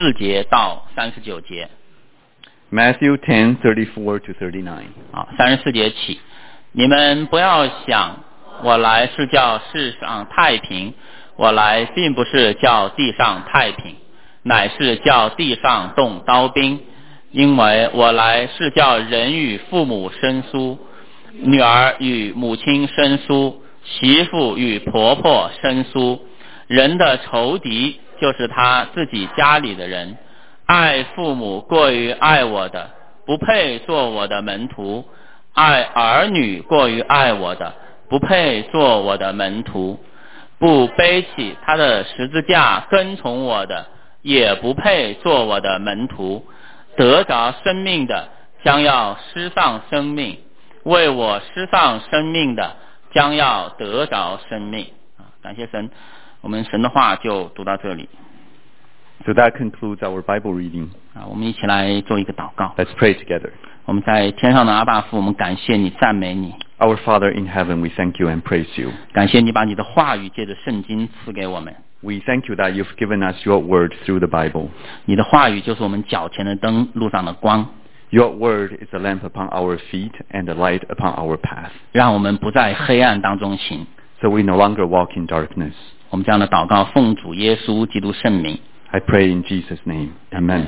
4节到39节。 Matthew 10:34 to 39. 好，34节起，你们不要想我来是叫世上太平，我来并不是叫地上太平，乃是叫地上动刀兵，因为我来是叫人与父母生疏，女儿与母亲生疏，媳妇与婆婆生疏，人的仇敌就是他自己家里的人。爱父母过于爱我的，不配做我的门徒；爱儿女过于爱我的，不配做我的门徒；不背起他的十字架跟从我的，也不配做我的门徒。得着生命的，将要失丧生命；为我失丧生命的，将要得着生命。感谢神，我们神的话就读到这里。 So that concludes our Bible reading. 我们一起来做一个祷告。 Let's pray together. 我们在天上的阿爸父，我们感谢你，赞美你。 Our Father in heaven, we thank you and praise you. 感谢你把你的话语借着圣经赐给我们。 We thank you that you've given us your word through the Bible. 你的话语就是我们脚前的灯，路上的光。 Your word is a lamp upon our feet and a light upon our path. 让我们不在黑暗当中行。 So we no longer walk in darkness. 我们这样的祷告，奉主耶稣基督圣名。 I pray in Jesus' name. Amen.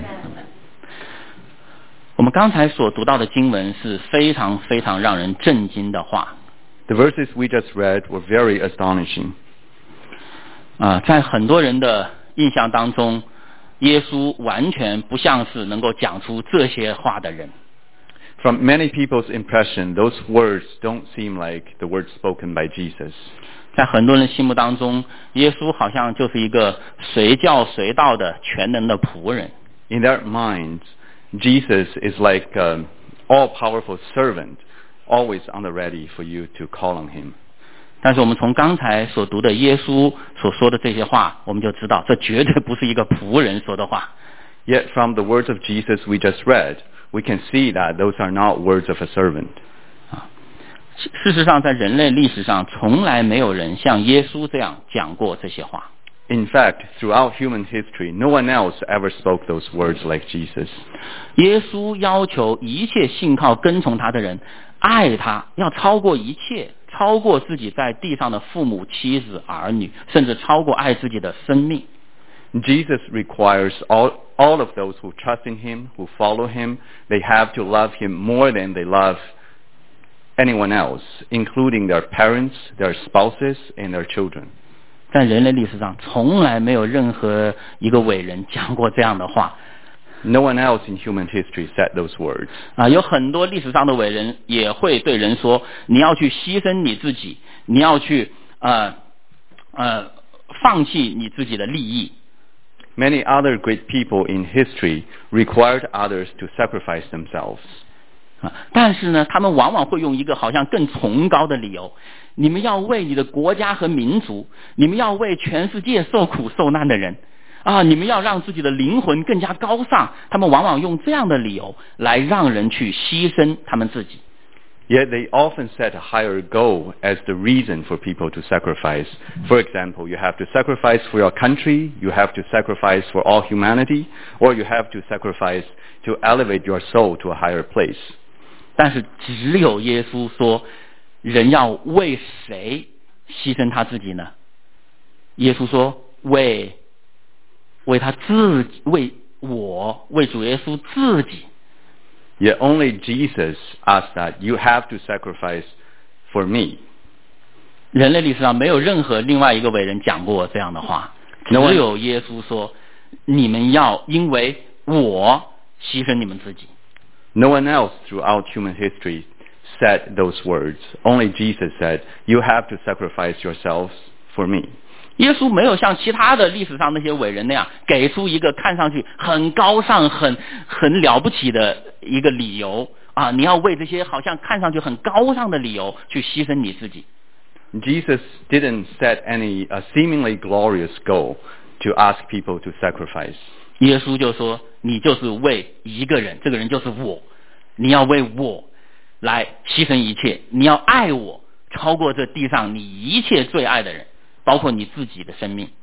我们刚才所读到的经文是非常非常让人震惊的话。 The verses we just read were very astonishing. 在很多人的印象当中，耶稣完全不像是能够讲出这些话的人。 From many people's impression, those words don't seem like the words spoken by Jesus. 在很多人心目当中，耶稣好像就是一个随叫随到的全能的仆人。 In their minds, Jesus is like an all-powerful servant, always on the ready for you to call on him. 但是我们从刚才所读的耶稣所说的这些话，我们就知道这绝对不是一个仆人说的话。 Yet from the words of Jesus we just read, we can see that those are not words of a servant. 事实上，在人类历史上，从来没有人像耶稣这样讲过这些话。 In fact, throughout human history, no one else ever spoke those words like Jesus. 耶稣要求一切信靠跟从他的人爱他，要超过一切，超过自己在地上的父母、妻子、儿女，甚至超过爱自己的生命。 Jesus requires all of those who trust in him, who follow him, they have to love him more than they love anyone else, including their parents, their spouses, and their children. 在人类历史上，从来没有任何一个伟人讲过这样的话。 No one else in human history said those words. 有很多历史上的伟人也会对人说：“你要去牺牲你自己，你要去放弃你自己的利益。” Many other great people in history required others to sacrifice themselves. 但是呢，他们往往会用一个好像更崇高的理由：你们要为你的国家和民族，你们要为全世界受苦受难的人你们要让自己的灵魂更加高尚。他们往往用这样的理由来让人去牺牲他们自己。 Yet they often set a higher goal as the reason for people to sacrifice. For example, you have to sacrifice for your country, you have to sacrifice for all humanity, or you have to sacrifice to elevate your soul to a higher place. 但是只有耶稣说，人要为谁牺牲他自己呢？耶稣说，为他自己，为主耶稣自己。 Yet only Jesus asked that you have to sacrifice for me. 人类历史上没有任何另外一个伟人讲过这样的话，只有耶稣说，你们要因为我牺牲你们自己。 No one else throughout human history said those words. Only Jesus said, you have to sacrifice yourselves for me. 耶稣没有像其他的历史上那些伟人那样给出一个看上去很高尚、很了不起的一个理由你要为这些好像看上去很高尚的理由去牺牲你自己。 Jesus didn't set any seemingly glorious goal to ask people to sacrifice. 耶稣就说，你就是为一个人，这个人就是我，你要为我来牺牲一切，你要爱我超过这地上你一切最爱的人，包括你自己的生命。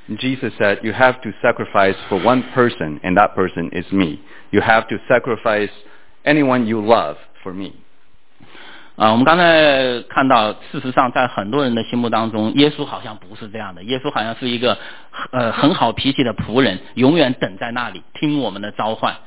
Jesus said, you have to sacrifice for one person, and that person is me. You have to sacrifice anyone you love for me. 我们刚才看到，事实上在很多人的心目当中，耶稣好像不是这样的。耶稣好像是一个很好脾气的仆人，永远等在那里听我们的召唤。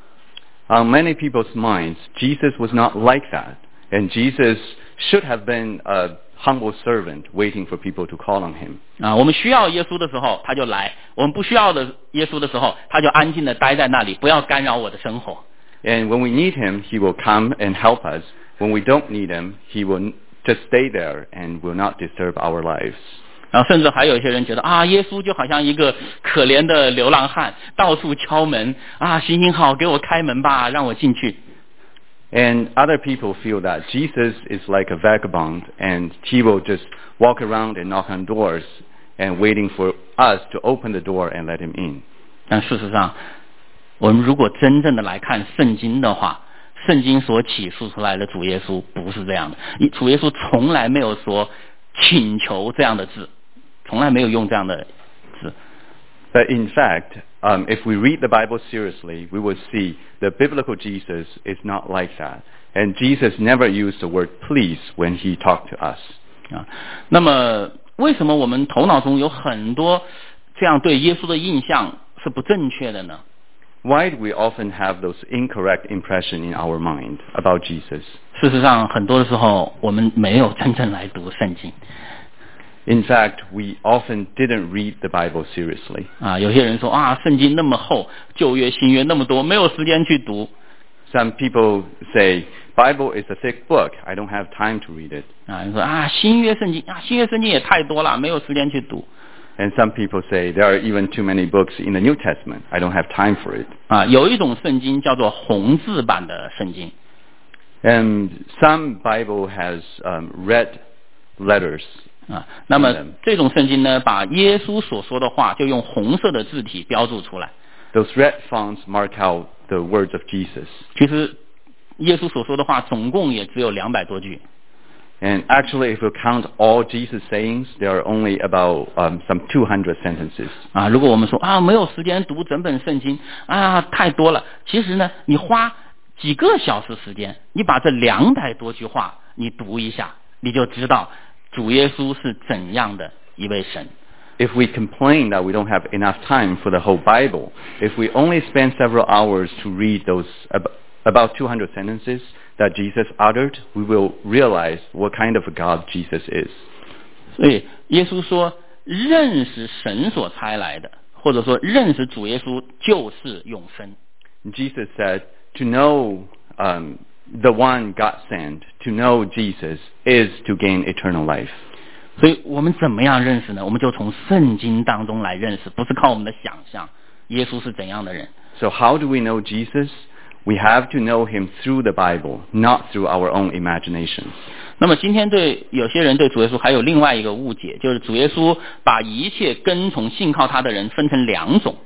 On many people's minds, Jesus was not like that. And Jesus should have been a humble servant waiting for people to call on him. 我们需要耶稣的时候他就来，我们不需要的耶稣的时候他就安静的待在那里，不要干扰我的生活。 And when we need him, he will come and help us. When we don't need him, he will just stay there and will not disturb our lives. 然后甚至还有一些人觉得耶稣就好像一个可怜的流浪汉，到处敲门行行好，给我开门吧，让我进去。 And other people feel that Jesus is like a vagabond and he will just walk around and knock on doors and waiting for us to open the door and let him in. 但事实上，我们如果真正的来看圣经的话，圣经所启示出来的主耶稣不是这样的。主耶稣从来没有说请求这样的字，从来没有用这样的字。 But in fact, if we read the Bible seriously, we will see the biblical Jesus is not like that. And Jesus never used the word please when he talked to us. 那么为什么我们头脑中有很多这样对耶稣的印象是不正确的呢？ Why do we often have those incorrect impressions in our mind about Jesus? 事实上，很多的时候我们没有真正来读圣经。 In fact, we often didn't read the Bible seriously. 有些人说圣经那么厚，旧约新约那么多，没有时间去读。 Some people say, Bible is a thick book. I don't have time to read it. 你说新约圣经新约圣经也太多了，没有时间去读。 And some people say there are even too many books in the New Testament. I don't have time for it. 有一种圣经叫做红字版的圣经。 And some Bible has red letters. 那么这种圣经呢，把耶稣所说的话就用红色的字体标注出来。 Those red fonts mark out the words of Jesus. 其实耶稣所说的话总共也只有200多句。 And actually, if you count all Jesus' sayings, there are only about some 200 sentences. 如果我们说没有时间读整本圣经太多了，其实呢，你花几个小时时间，你把这200多句话你读一下，你就知道主耶稣是怎样的一位神。 If we complain that we don't have enough time for the whole Bible, if we only spend several hours to read those about 200 sentences that Jesus uttered, we will realize what kind of a God Jesus is. 所以耶稣说，认识神所差来的，或者说认识主耶稣就是永生。 Jesus said, to know the one God sent, to know Jesus is to gain eternal life. 所以我们怎么样认识呢？我们就从圣经当中来认识，不是靠我们的想象。耶稣是怎样的人？ So how do we know Jesus? We have to know him through the Bible, not through our own imaginations. 那么今天有些人对主耶稣还有另外一个误解，就是主耶稣把一切跟从信靠他的人分成2种。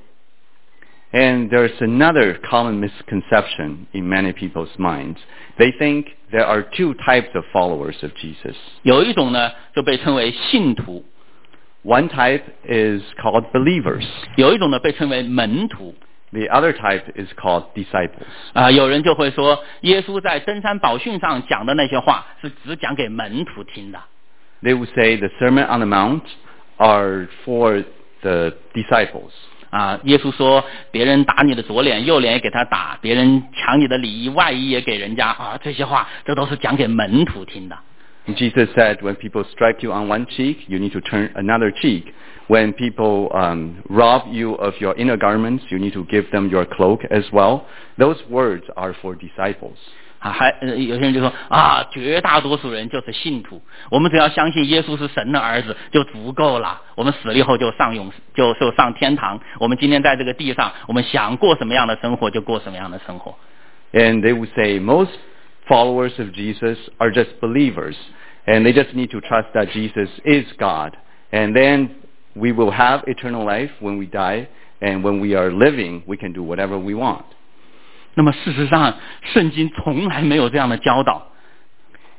And there's another common misconception in many people's minds. They think there are 2 types of followers of Jesus. 有一种呢就被称为信徒。 One type is called believers. 有一种呢被称为门徒。 The other type is called disciples. 有人就会说，耶稣在登山宝训上讲的那些话是只讲给门徒听的。 They would say the Sermon on the Mount are for the disciples. 耶稣说，别人打你的左脸，右脸也给他打；别人抢你的里衣，外衣也给人家。这些话，这都是讲给门徒听的。 Jesus said, when people strike you on one cheek, you need to turn another cheek. When people rob you of your inner garments, you need to give them your cloak as well. Those words are for disciples. 有些人就说绝大多数人就是信徒，我们只要相信耶稣是神的儿子就足够了，我们死了以后就上天堂，我们今天在这个地上，我们想过什么样的生活就过什么样的生活。 And they would say most followers of Jesus are just believers, and they just need to trust that Jesus is God. And then we will have eternal life when we die, and when we are living, we can do whatever we want. 那么事实上，圣经从来没有这样的教导。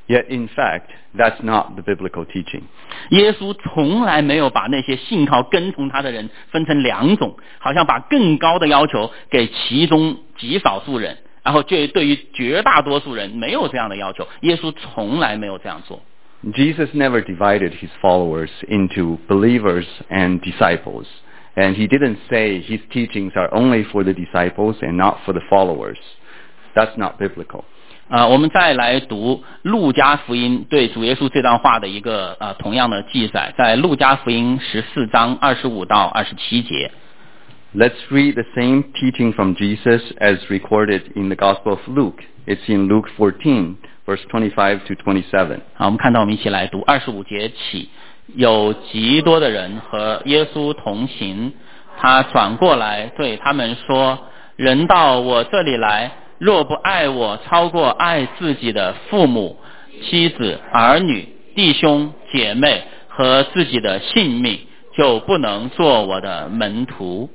Yet in fact, that's not the biblical teaching. 耶稣从来没有把那些信靠跟从他的人分成两种，好像把更高的要求给其中极少数人，然后对于绝大多数人没有这样的要求。耶稣从来没有这样做。 Jesus never divided his followers into believers and disciples. And he didn't say his teachings are only for the disciples and not for the followers. That's not biblical. 我们再来读路加福音对主耶稣这段话的一个同样的记载，在路加福音14章25到27节。 Let's read the same teaching from Jesus as recorded in the Gospel of Luke. It's in Luke 14, verse 25 to 27. 好，我们看到，我们一起来读25节起。有极多的人和耶稣同行，他转过来对他们说：人到我这里来，若不爱我超过爱自己的父母、妻子、儿女、弟兄、姐妹和自己的性命，就不能做我的门徒。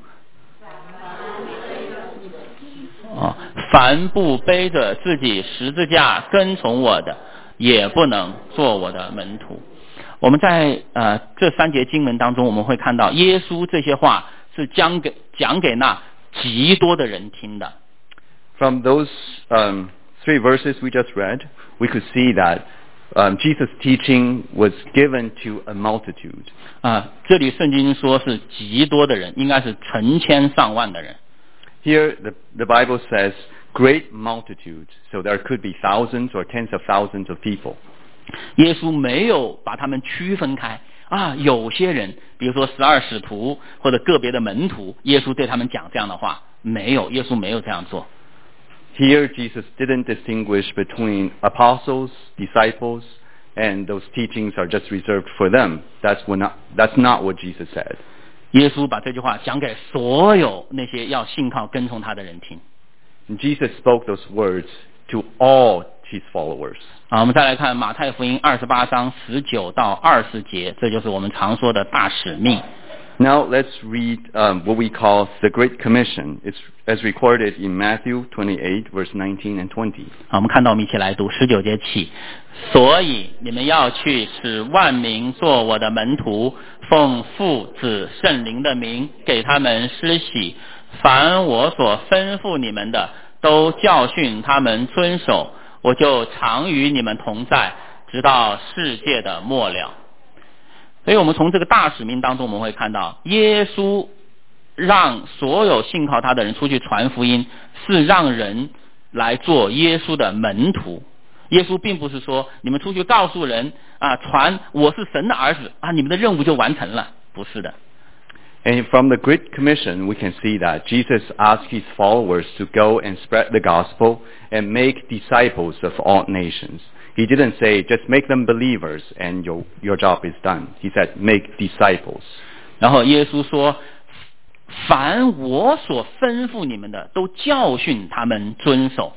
凡不背着自己十字架跟从我的，也不能做我的门徒。我们在这3节经文当中，我们会看到耶稣这些话是讲给那极多的人听的。 From those 3 verses we just read, we could see that Jesus' teaching was given to a multitude. 这里圣经说是极多的人，应该是成千上万的人。 Here the Bible says great multitude, so there could be thousands or tens of thousands of people. 耶稣没有把他们区分开有些人，比如说12使徒或者个别的门徒，耶稣对他们讲这样的话，没有，耶稣没有这样做。 Here Jesus didn't distinguish between apostles, disciples, and those teachings are just reserved for them. That's not what Jesus said. 耶稣把这句话讲给所有那些要信靠跟从他的人听。 And Jesus spoke those words to all his followers. 我们再来看马太福音28章19到20节，这就是我们常说的大使命。 Now let's read what we call the Great Commission. It's as recorded in Matthew 28, verse 19 and 20. 我们看到，我们一起来读19节起。所以你们要去，使万民做我的门徒，奉父子圣灵的名给他们施洗，凡我所吩咐你们的，都教训他们遵守，我就常与你们同在，直到世界的末了。所以我们从这个大使命当中，我们会看到耶稣让所有信靠他的人出去传福音，是让人来做耶稣的门徒。耶稣并不是说你们出去告诉人传我是神的儿子你们的任务就完成了，不是的。 And from the Great Commission, we can see that Jesus asked his followers to go and spread the gospel and make disciples of all nations. He didn't say, just make them believers and your job is done. He said, make disciples. 然后耶稣说，凡我所吩咐你们的，都教训他们遵守。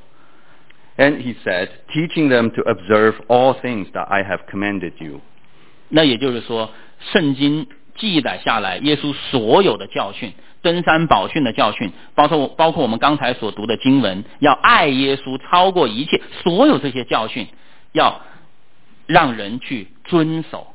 And he said, teaching them to observe all things that I have commanded you. 那也就是说，圣经记载下来耶稣所有的教训，登山宝训的教训，包括我们刚才所读的经文，要爱耶稣超过一切，所有这些教训要让人去遵守。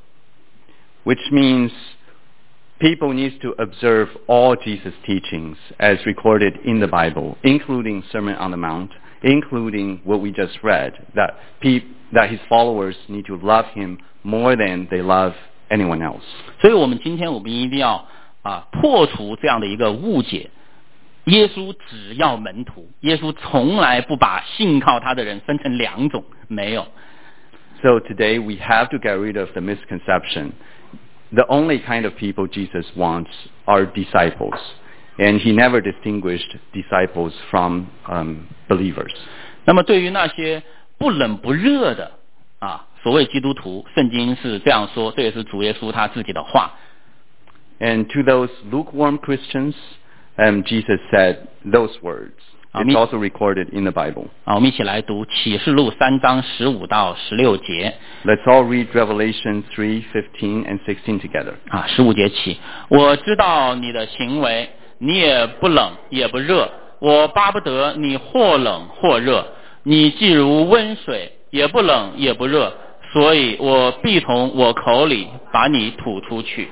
Which means people need to observe all Jesus' teachings as recorded in the Bible, including Sermon on the Mount, including what we just read, that his followers need to love him more than they love anyone else. 所以我们今天一定要破除这样的一个误解。耶稣只要门徒，耶稣从来不把信靠他的人分成两种，没有。 So today we have to get rid of the misconception. The only kind of people Jesus wants are disciples. And he never distinguished disciples from believers. 那么对于那些不冷不热的所谓基督徒，圣经是这样说，这也是主耶稣他自己的话。 And to those lukewarm Christians, Jesus said those words. It's also recorded in the Bible. 我们一起来读启示录3章15到16节。 Let's all read Revelation 3:15 and 16 together. 15节起，我知道你的行为，你也不冷也不热，我巴不得你或冷或热。你既如温水， 也不冷也不热，所以我必从我口里把你吐出去。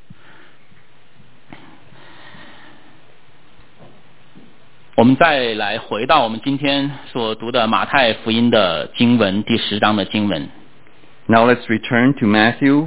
我们再来回到我们今天所读的马太福音的经文第10章的经文。 Now let's return to Matthew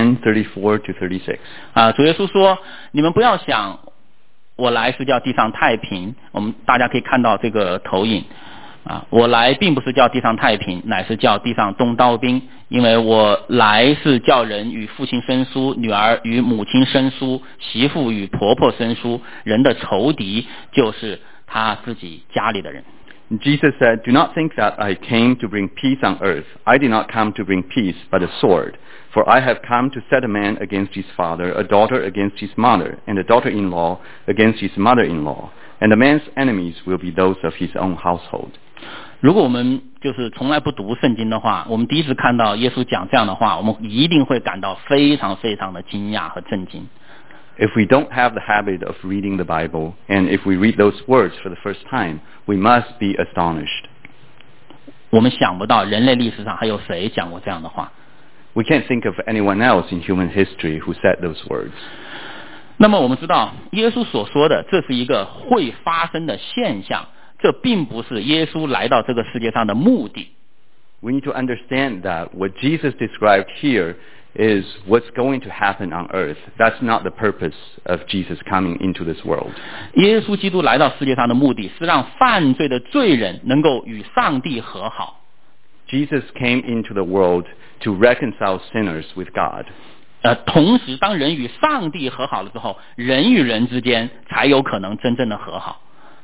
10:34 to 36. 主耶稣说：“你们不要想我来是叫地上太平。”我们大家可以看到这个投影。我来并不是叫地上太平，乃是叫地上动刀兵，因为我来是叫人与父亲生疏，女儿与母亲生疏，媳妇与婆婆生疏，人的仇敌就是他自己家里的人。 Jesus said, "Do not think that I came to bring peace on earth. I did not come to bring peace, but a sword. For I have come to set a man against his father, a daughter against his mother, and a daughter-in-law against his mother-in-law. And the man's enemies will be those of his own household." 如果我们就是从来不读圣经的话，我们第一次看到耶稣讲这样的话，我们一定会感到非常非常的惊讶和震惊。 If we don't have the habit of reading the Bible, and if we read those words for the first time, we must be astonished. 我们想不到人类历史上还有谁讲过这样的话。 We can't think of anyone else in human history who said those words. 那么我们知道，耶稣所说的这是一个会发生的现象，这并不是耶稣来到这个世界上的目的。 We need to understand that what Jesus described here is what's going to happen on earth. That's not the purpose of Jesus coming into this world. 耶稣基督来到世界上的目的是让犯罪的罪人能够与上帝和好。 Jesus came into the world to reconcile sinners with God. 同时当人与上帝和好了之后，人与人之间才有可能真正的和好。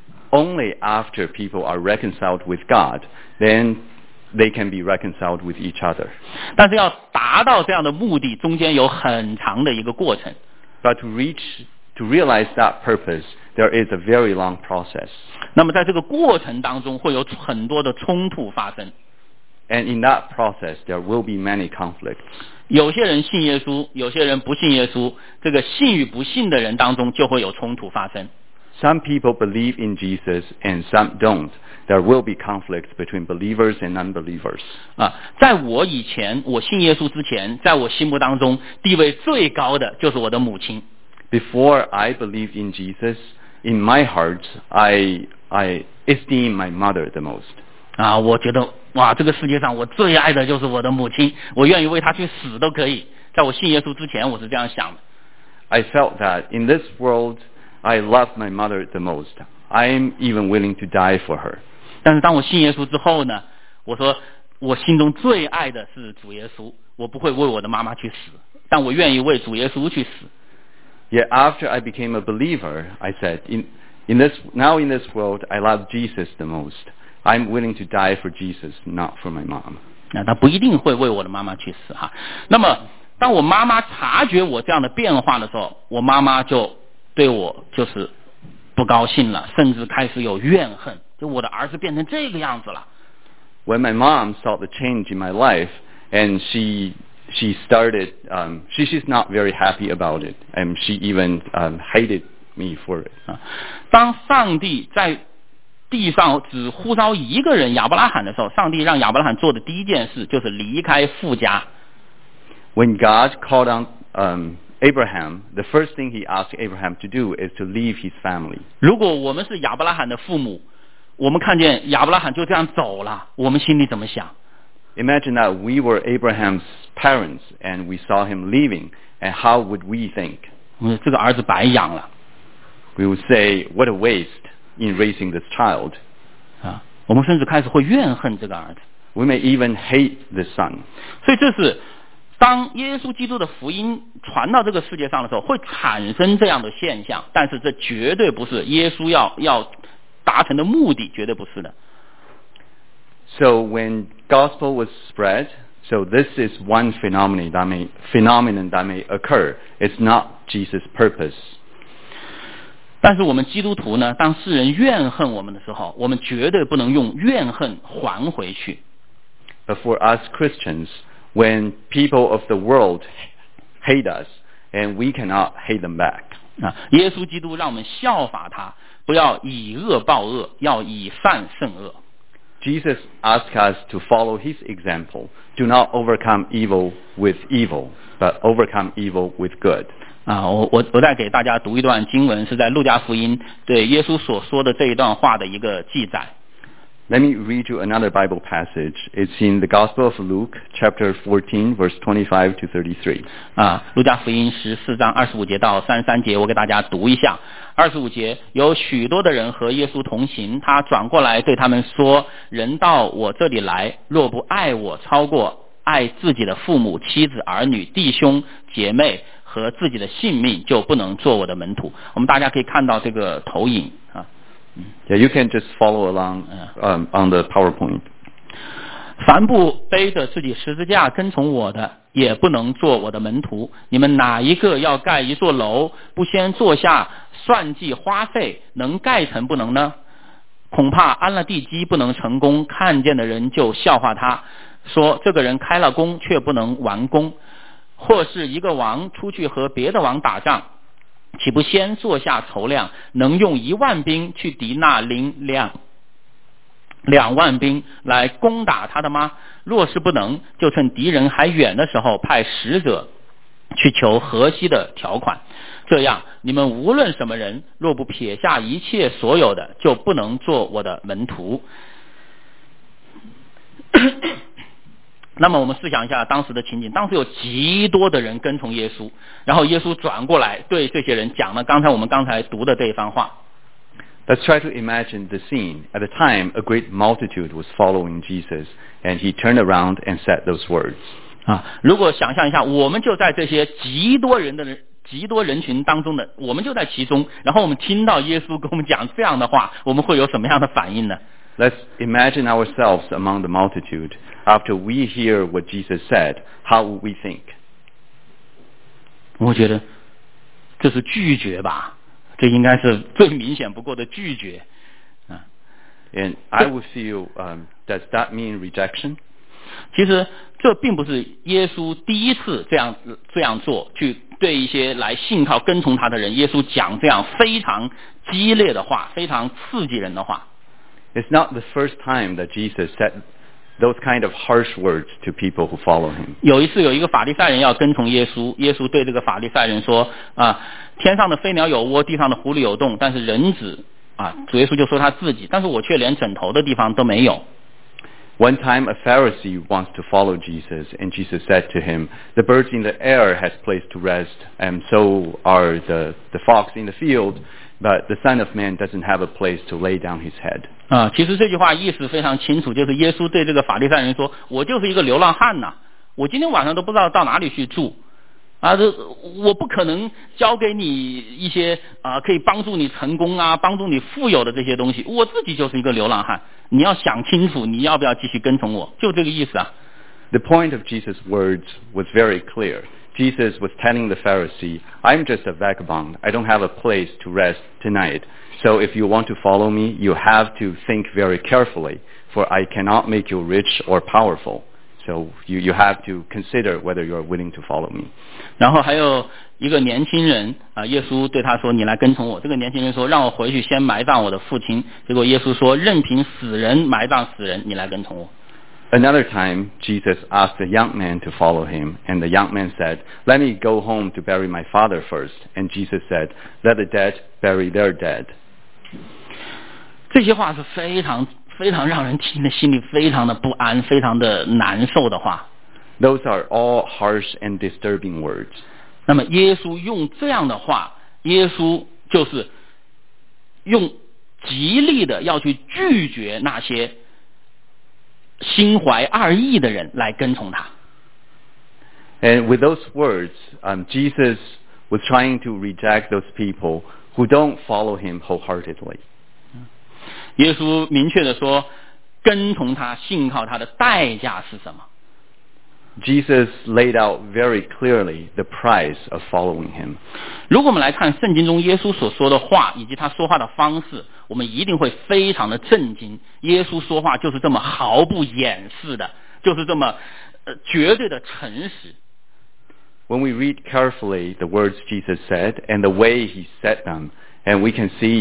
Only after people are reconciled with God, then they can be reconciled with each other. 但是要达到这样的目的，中间有很长的一个过程。 But to realize that purpose, there is a very long process. 那么在这个过程当中，会有很多的冲突发生。 And in that process, there will be many conflicts. 有些人信耶稣，有些人不信耶稣，这个信与不信的人当中就会有冲突发生。 Some people believe in Jesus and some don't. There will be conflicts between believers and unbelievers. 在我以前，我信耶稣之前，在我心目当中地位最高的就是我的母亲。 Before I believed in Jesus, in my heart, I esteem my mother the most. 我觉得这个世界上我最爱的就是我的母亲，我愿意为她去死都可以。在我信耶稣之前，我是这样想的。 I felt that in this world, I love my mother the most. I'm even willing to die for her. 但是当我信耶稣之后呢，我说我心中最爱的是主耶稣，我不会为我的妈妈去死，但我愿意为主耶稣去死。 Yet after I became a believer, I said, in this world, I love Jesus the most. I'm willing to die for Jesus, not for my mom. 他不一定会为我的妈妈去死哈。那么当我妈妈察觉我这样的变化的时候，我妈妈就对我就是不高兴了，甚至开始有怨恨，就我的儿子变成这个样子了。 When my mom saw the change in my life, and she started, she's not very happy about it, and she even hated me for it. 当上帝在地上只呼召一个人亚伯拉罕的时候，上帝让亚伯拉罕做的第一件事就是离开父家。 When God called on Abraham, the first thing he asked Abraham to do is to leave his family. 如果我们是亚伯拉罕的父母，我们看见亚伯拉罕就这样走了，我们心里怎么想？ Imagine that we were Abraham's parents and we saw him leaving, and how would we think? 这个儿子白养了。 We would say, what a waste in raising this child. 我们甚至开始会怨恨这个儿子。 We may even hate this son. 所以这是当耶稣基督的福音传到这个世界上的时候，会产生这样的现象，但是这绝对不是耶稣要达成的目的，绝对不是的。 So when gospel was spread, so this is one phenomenon that may occur. It's not Jesus' purpose. 但是我们基督徒呢，当世人怨恨我们的时候，我们绝对不能用怨恨还回去。 But for us Christians, when people of the world hate us, and we cannot hate them back. 耶稣基督让我们效法他，不要以恶报恶，要以善胜恶。 Jesus asks us to follow his example. Do not overcome evil with evil, but overcome evil with good. 我再给大家读一段经文，是在路加福音对耶稣所说的这一段话的一个记载。 Let me read you another Bible passage. It's in the Gospel of Luke, chapter 14, verse 25 to 33. 路加福音14章25节到33节，我给大家读一下。25节，有许多的人和耶稣同行，他转过来对他们说：人到我这里来，若不爱我超过爱自己的父母、妻子、儿女、弟兄、姐妹和自己的性命，就不能做我的门徒。我们大家可以看到这个投影啊。 Yeah, you can just follow along on the PowerPoint. 凡不背着自己十字架跟从我的，也不能做我的门徒。你们哪一个要盖一座楼，不先坐下算计花费，能盖成不能呢？恐怕安了地基不能成功，看见的人就笑话他，说这个人开了工却不能完工。或是一个王出去和别的王打仗，岂不先坐下筹量，能用10000兵去敌那领2万兵来攻打他的吗？若是不能，就趁敌人还远的时候派使者去求和稀的条款。这样，你们无论什么人，若不撇下一切所有的，就不能做我的门徒。那么我们试想一下当时的情景，当时有极多的人跟从耶稣，然后耶稣转过来对这些人讲了我们刚才读的这一番话。 Let's try to imagine the scene. At the time, a great multitude was following Jesus, and he turned around and said those words. 如果想象一下，我们就在这些极多人群当中的，我们就在其中，然后我们听到耶稣跟我们讲这样的话，我们会有什么样的反应呢？ Let's imagine ourselves among the multitude. After we hear what Jesus said, how would we think? 我觉得这是拒绝吧，这应该是最明显不过的拒绝。 And I would feel, does that mean rejection? 其实这并不是耶稣第一次这样做，去对一些来信靠跟从他的人，耶稣讲这样非常激烈的话，非常刺激人的话。 It's not the first time that Jesus said those kind of harsh words to people who follow him. 有一次有一个法利赛人要跟从耶稣，耶稣对这个法利赛人说天上的飞鸟有窝，地上的狐狸有洞，但是人子主耶稣就说他自己，但是我却连枕头的地方都没有。 One time a Pharisee wants to follow Jesus, and Jesus said to him, the birds in the air has place to rest, and so are the fox in the field, but the Son of Man doesn't have a place to lay down his head. 其实这句话意思非常清楚，就是耶稣对这个法利赛人说，我就是一个流浪汉呐，我今天晚上都不知道到哪里去住我不可能交给你一些可以帮助你成功帮助你富有的这些东西，我自己就是一个流浪汉，你要想清楚你要不要继续跟从我，就这个意思 The point of Jesus' words was very clear. Jesus was telling the Pharisee, I'm just a vagabond. I don't have a place to rest tonight. So if you want to follow me, you have to think very carefully, for I cannot make you rich or powerful. So you have to consider whether you are willing to follow me. 然后还有一个年轻人耶稣对他说，你来跟从我。这个年轻人说，让我回去先埋葬我的父亲。结果耶稣说，任凭死人埋葬死人，你来跟从我。 Another time, Jesus asked a young man to follow him, and the young man said, let me go home to bury my father first. And Jesus said, let the dead bury their dead. 这些话是非常非常让人听的心里非常的不安，非常的难受的话。 Those are all harsh and disturbing words. 那么耶稣用这样的话，耶稣就是用极力的要去拒绝那些心怀二意的人来跟从他。 And with those words, Jesus was trying to reject those people who don't follow him wholeheartedly. 耶稣明确的说，跟从他、信靠他的代价是什么？ Jesus laid out very clearly the price of following him. 如果我们来看圣经中耶稣所说的话以及他说话的方式，我们一定会非常的震惊。耶稣说话就是这么毫不掩饰的，就是这么绝对的诚实。 When we read carefully the words Jesus said and the way he said them, and we can see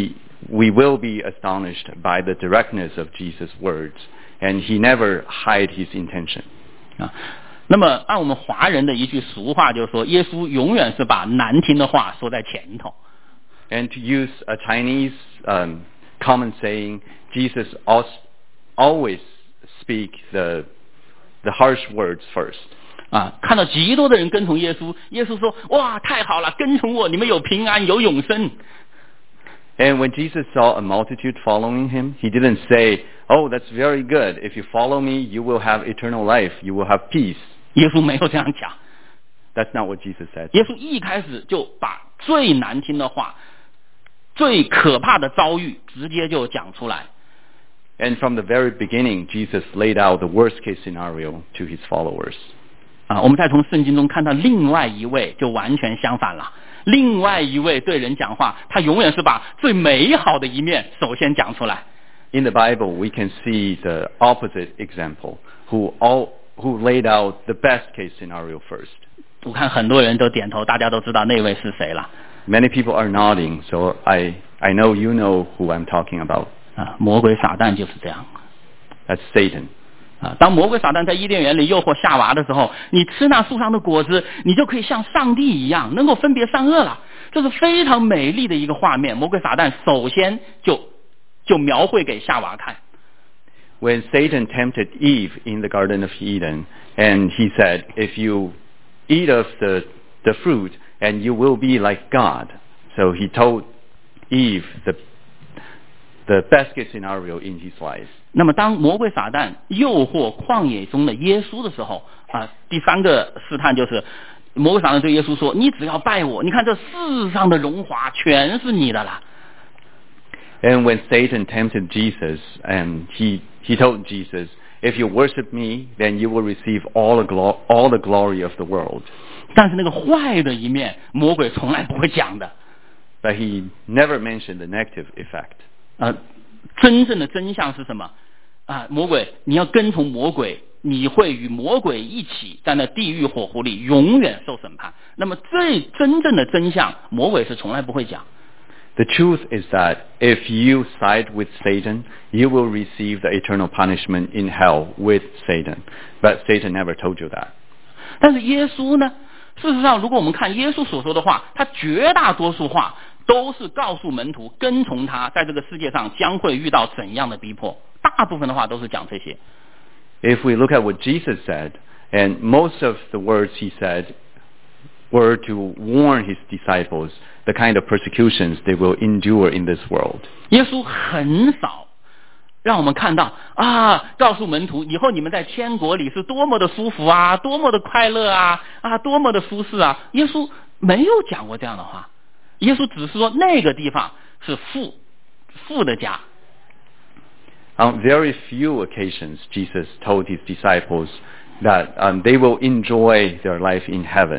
we will be astonished by the directness of Jesus' words, and he never hid his intention. 那么按我们华人的一句俗话就是说，耶稣永远是把难听的话说在前头。 And to use a Chinese common saying, Jesus always speak the harsh words first. 看到极多的人跟从耶稣，耶稣说：“哇，太好了，跟从我，你们有平安，有永生。” And when Jesus saw a multitude following him, he didn't say, "Oh, that's very good. If you follow me, you will have eternal life. You will have peace." 耶稣没有这样讲。 That's not what Jesus said. 耶稣一开始就把最难听的话、最可怕的遭遇直接就讲出来。 And from the very beginning, Jesus laid out the worst case scenario to his followers. 我们再从圣经中看到另外一位就完全相反了。另外一位对人讲话，他永远是把最美好的一面首先讲出来。 In the Bible, we can see the opposite example, who laid out the best case scenario first. 我看很多人都点头，大家都知道那位是谁了。 Many people are nodding, so I know you know who I'm talking about. 魔鬼撒旦就是这样。 That's Satan. 当魔鬼撒旦在伊甸园里诱惑夏娃的时候，你吃那树上的果子，你就可以像上帝一样，能够分别善恶了。这是非常美丽的一个画面。魔鬼撒旦首先就描绘给夏娃看。 When Satan tempted Eve in the Garden of Eden, and he said, "If you eat of the fruit, and you will be like God." So he told Eve the best case scenario in his life. 那么当魔鬼撒旦诱惑旷野中的耶稣的时候，第三个试探就是魔鬼撒旦对耶稣说：“你只要拜我，你看这世上的荣华全是你的了。” And when Satan tempted Jesus, and he told Jesus, "If you worship me, then you will receive all the glory of the world." 但是那个坏的一面，魔鬼从来不会讲的。 But he never mentioned the negative effect. 真正的真相是什么？魔鬼，你要跟从魔鬼，你会与魔鬼一起在那地狱火湖里永远受审判。那么最真正的真相，魔鬼是从来不会讲。 The truth is that if you side with Satan, you will receive the eternal punishment in hell with Satan. But Satan never told you that. 但是耶稣呢？事实上，如果我们看耶稣所说的话，他绝大多数话都是告诉门徒跟从他，在这个世界上将会遇到怎样的逼迫。大部分的话都是讲这些。 If we look at what Jesus said, and most of the words he said were to warn his disciples the kind of persecutions they will endure in this world. 耶稣很少让我们看到告诉门徒以后你们在天国里是多么的舒服啊，多么的快乐啊，多么的舒适啊。耶稣没有讲过这样的话。耶稣只是说那个地方是父的家。 On very few occasions, Jesus told his disciples that they will enjoy their life in heaven.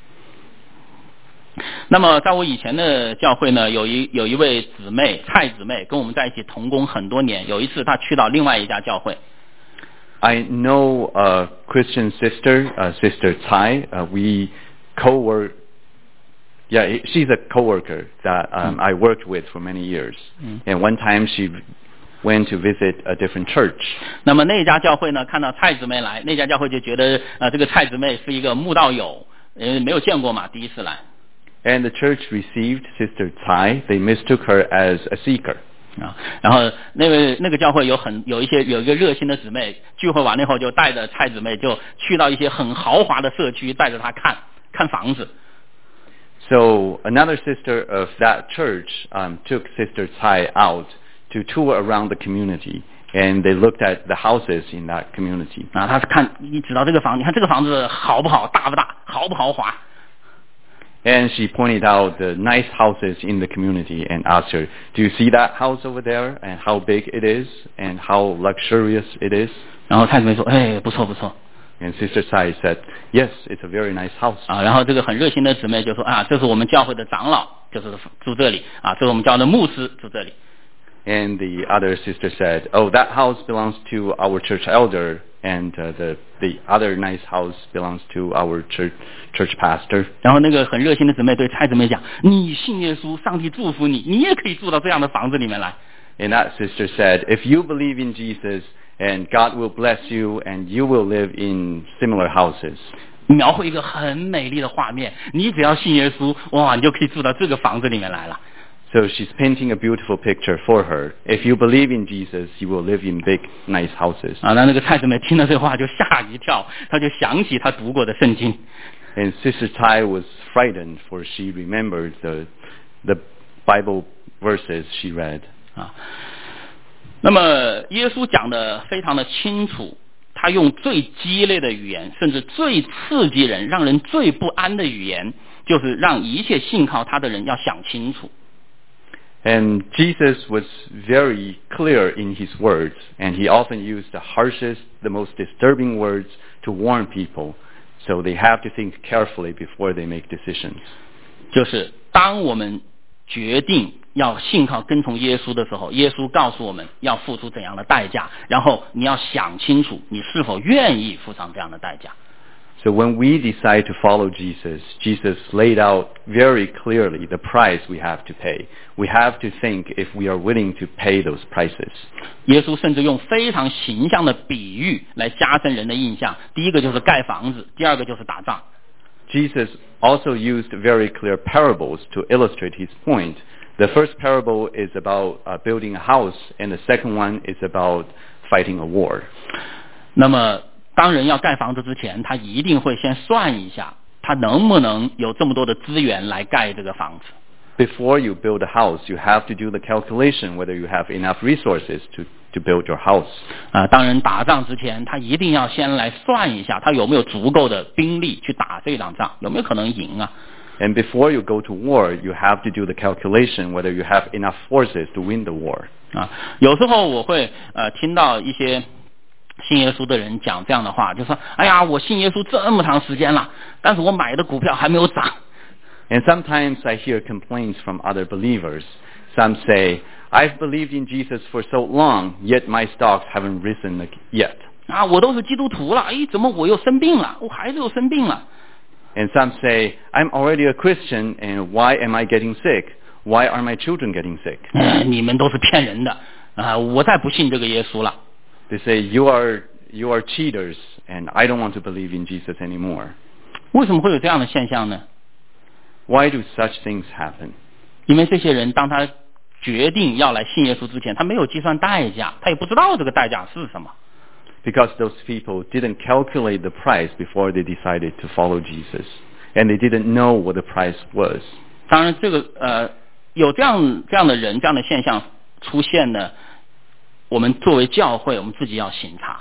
那么在我以前的教会呢，有一位姊妹蔡姊妹跟我们在一起同工很多年。有一次她去到另外一家教会。 I know a Christian sister, Sister Tsai. We co-work. Yeah, she's a coworker that I worked with for many years. And one time she went to visit a different church. 那么那家教会呢，看到蔡姊妹来，那家教会就觉得这个蔡姊妹是一个慕道友，没有见过嘛，第一次来。 And the church received Sister Tsai. They mistook her as a seeker. 然后那个教会有一个热心的姊妹，聚会完了以后就带着蔡姊妹就去到一些很豪华的社区，带着她看房子。 So another sister of that church took Sister Tsai out to tour around the community, and they looked at the houses in that community. 他是你指到这个房，你看这个房子好不好，大不大，豪不豪华。 And she pointed out the nice houses in the community and asked her, "Do you see that house over there, and how big it is, and how luxurious it is?" 然后蔡姊妹说：“不错不错。” And Sister Tsai said, "Yes, it's a very nice house." 然后这个很热心的姊妹就说：“这是我们教会的长老，就是住这里这是我们教会的牧师住这里。” And the other sister said, "Oh, that house belongs to our church elder, and the other nice house belongs to our church pastor." 然后那个很热心的姊妹对蔡姊妹讲：“你信耶稣，上帝祝福你，你也可以住到这样的房子里面来。” And that sister said, "If you believe in Jesus, and God will bless you, and you will live in similar houses." 描绘一个很美丽的画面，你只要信耶稣，哇，你就可以住到这个房子里面来了。 So she's painting a beautiful picture for her. If you believe in Jesus, you will live in big, nice houses. 啊，那个蔡姊妹听了这话就吓一跳，她就想起她读过的圣经。 And Sister Tai was frightened, for she remembered the Bible verses she read. 啊，那么耶稣讲的非常的清楚，他用最激烈的语言，甚至最刺激人、让人最不安的语言，就是让一切信靠他的人要想清楚。 And Jesus was very clear in his words, and he often used the harshest, the most disturbing words to warn people, so they have to think carefully before they make decisions. 就是当我们决定要信靠跟从耶稣的时候，耶稣告诉我们要付出怎样的代价，然后你要想清楚你是否愿意付上这样的代价。 So when we decide to follow Jesus, Jesus laid out very clearly the price we have to pay. We have to think if we are willing to pay those prices. 耶稣甚至用非常形象的比喻来加深人的印象，第一个就是盖房子，第二个就是打仗。 Jesus also used very clear parables to illustrate his point. The first parable is about building a house, and the second one is about fighting a war. 那么当人要盖房子之前，他一定会先算一下，他能不能有这么多的资源来盖这个房子。 Before you build a house, you have to do the calculation whether you have enough resources to build your house. 当人打仗之前，他一定要先来算一下，他有没有足够的兵力去打这场仗，有没有可能赢啊？ And before you go to war, you have to do the calculation whether you have enough forces to win the war. 有时候我会听到一些信耶稣的人讲这样的话，就说：“哎呀，我信耶稣这么长时间了，但是我买的股票还没有涨。” And sometimes I hear complaints from other believers. Some say, "I've believed in Jesus for so long, yet my stocks haven't risen yet." 我都是基督徒了，怎么我又生病了？我孩子又生病了。 And some say, "I'm already a Christian, and why am I getting sick? Why are my children getting sick?" 你们都是骗人的我再不信这个耶稣了。 They say, you are cheaters, and I don't want to believe in Jesus anymore. 为什么会有这样的现象呢？ Why do such things happen? 因为这些人当他决定要来信耶稣之前，他没有计算代价，他也不知道这个代价是什么。 Because those people didn't calculate the price before they decided to follow Jesus, and they didn't know what the price was. 当然，这个有这样的人这样的现象出现呢，我们作为教会，我们自己要省察。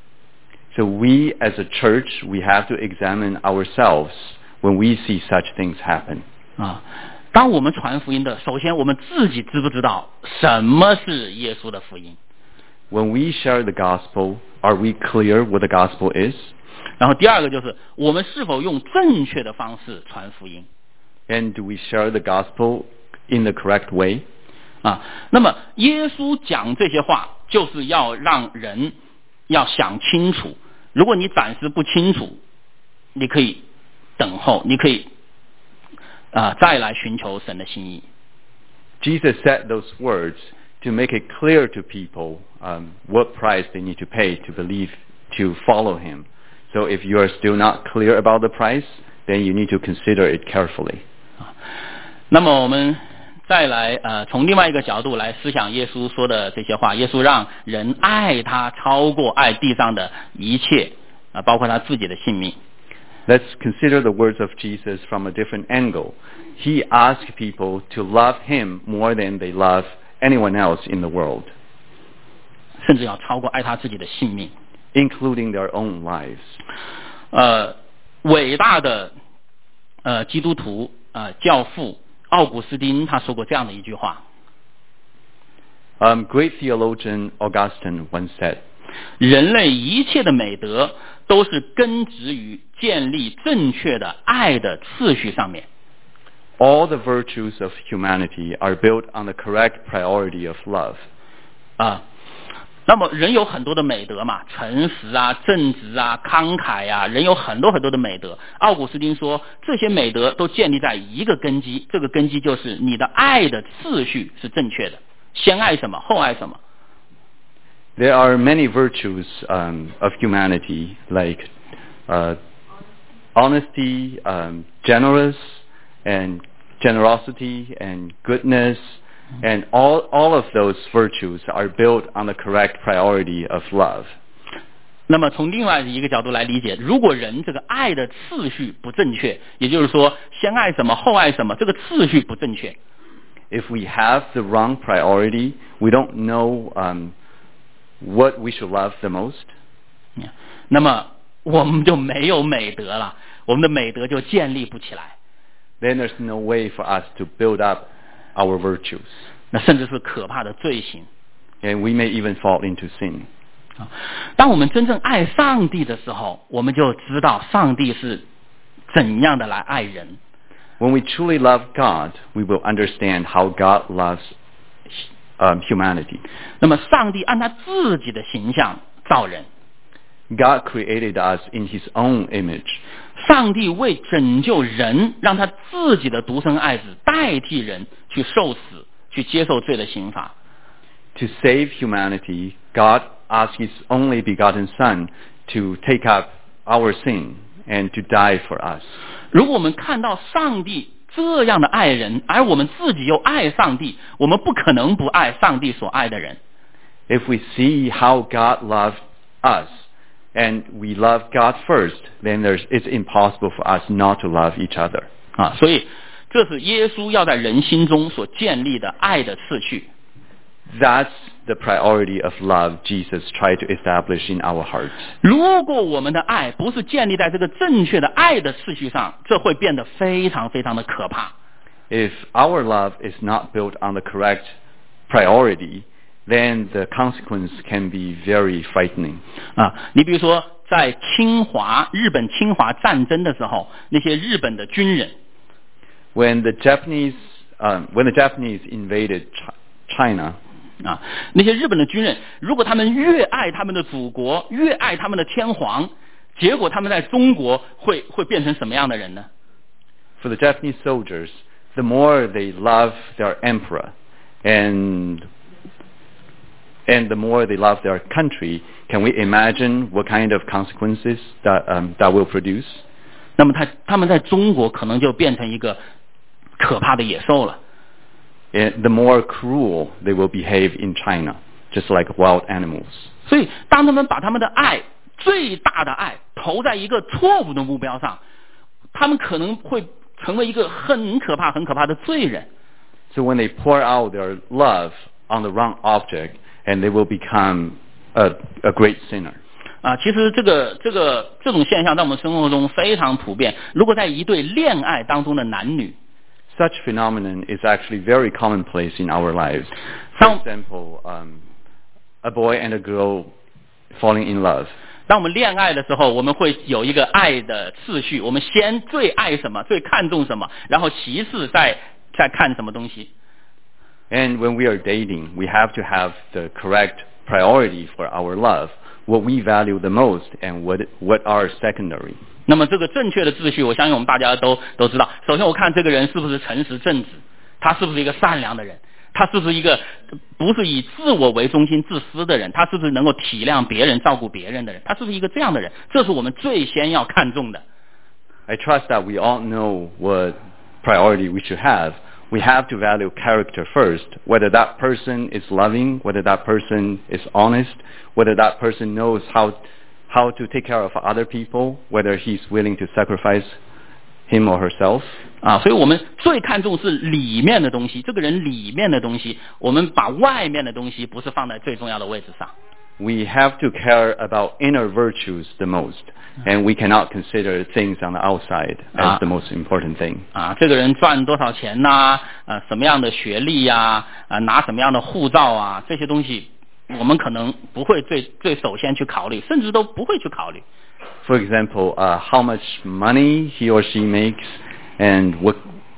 So we as a church, we have to examine ourselves when we see such things happen. 当我们传福音的，首先我们自己知不知道什么是耶稣的福音？ When we share the gospel, are we clear what the gospel is? 然后第二个就是我们是否用正确的方式传福音？ And do we share the gospel in the correct way? 那么耶稣讲这些话，就是要让人要想清楚。如果你暂时不清楚，你可以等候，你可以再来寻求神的心意。 Jesus said those words to make it clear to people what price they need to pay to believe, to follow him. So if you are still not clear about the price, then you need to consider it carefully. 那么我们再来从另外一个角度来思想耶稣说的这些话。耶稣让人爱他超过爱地上的一切包括他自己的性命。 Let's consider the words of Jesus from a different angle. He asked people to love him more than they love anyone else in the world, 甚至要超过爱他自己的性命， including their own lives. 伟大的基督徒教父奥古斯丁他说过这样的一句话。 Great theologian Augustine once said, 人类一切的美德都是根植于建立正确的爱的次序上面。 all the virtues of humanity are built on the correct priority of love. 那么人有很多的美德嘛，诚实啊、正直啊、慷慨啊，人有很多很多的美德。奥古斯丁说，这些美德都建立在一个根基，这个根基就是你的爱的次序是正确的，先爱什么，后爱什么。 There are many virtues of humanity, like honesty, generous, and generosity, and goodness, and all of those virtues are built on the correct priority of love. 那么从另外一个角度来理解，如果人这个爱的次序不正确，也就是说先爱什么后爱什么，这个次序不正确。 If we have the wrong priority, we don't know what we should love the most. 那么我们就没有美德了，我们的美德就建立不起来。 Then there's no way for us to build up our virtues. 那甚至是可怕的罪行。 And we may even fall into sin. 当我们真正爱上帝的时候，我们就知道上帝是怎样的来爱人。 When we truly love God, we will understand how God loves humanity. 那么上帝按他自己的形象造人。 God created us in His own image. 上帝为拯救人，让他自己的独生爱子代替人去受死，去接受罪的刑罚。 To save humanity, God asked His only begotten Son to take up our sin and to die for us. 如果我们看到上帝这样的爱人，而我们自己又爱上帝，我们不可能不爱上帝所爱的人。 If we see how God loved us, and we love God first, then it's impossible for us not to love each other. 所以这是耶稣要在人心中所建立的爱的次序。 That's the priority of love Jesus tried to establish in our hearts. 如果我们的爱不是建立在这个正确的爱的次序上，这会变得非常非常的可怕。 If our love is not built on the correct priority, then the consequence can be very frightening. 你比如说在日本侵华战争的时候，那些日本的军人 When the Japanese invaded China, 那些日本的军人，如果他们越爱他们的祖国，越爱他们的天皇，结果他们在中国会变成什么样的人呢？ For the Japanese soldiers, the more they love their emperor and the more they love their country, can we imagine what kind of consequences that will produce? 那么他们在中国可能就变成一个可怕的野兽了。 The more cruel they will behave in China, just like wild animals. 所以当他们把他们的爱，最大的爱投在一个错误的目标上，他们可能会成为一个很可怕的罪人。 So when they pour out their love on the wrong object, and they will become a great sinner. 其实这种现象在我们生活中非常普遍。如果在一对恋爱当中的男女， Such phenomenon is actually very commonplace in our lives. For example, a boy and a girl falling in love. 当我们恋爱的时候，我们会有一个爱的次序，我们先最爱什么，最看重什么，然后其次再看什么东西。 And when we are dating, we have to have the correct priority for our love, what we value the most and what are secondary. 那么这个正确的秩序，我相信我们大家都知道。首先我看这个人是不是诚实正直，他是不是一个善良的人，他是不是一个不是以自我为中心自私的人，他是不是能够体谅别人照顾别人的人，他是不是一个这样的人，这是我们最先要看重的。 I trust that we all know what priority we should have. We have to value character first, whether that person is loving, whether that person is honest, whether that person knows how to take care of other people, whether he's willing to sacrifice him or herself. 所以我们最看重是里面的东西，这个人里面的东西，我们把外面的东西不是放在最重要的位置上。 We have to care about inner virtues the most, and we cannot consider things on the outside as the most important thing. 这个人赚多少钱呐？什么样的学历呀？拿什么样的护照啊？这些东西我们可能不会最首先去考虑，甚至都不会去考虑。 For example, how much money he or she makes, and what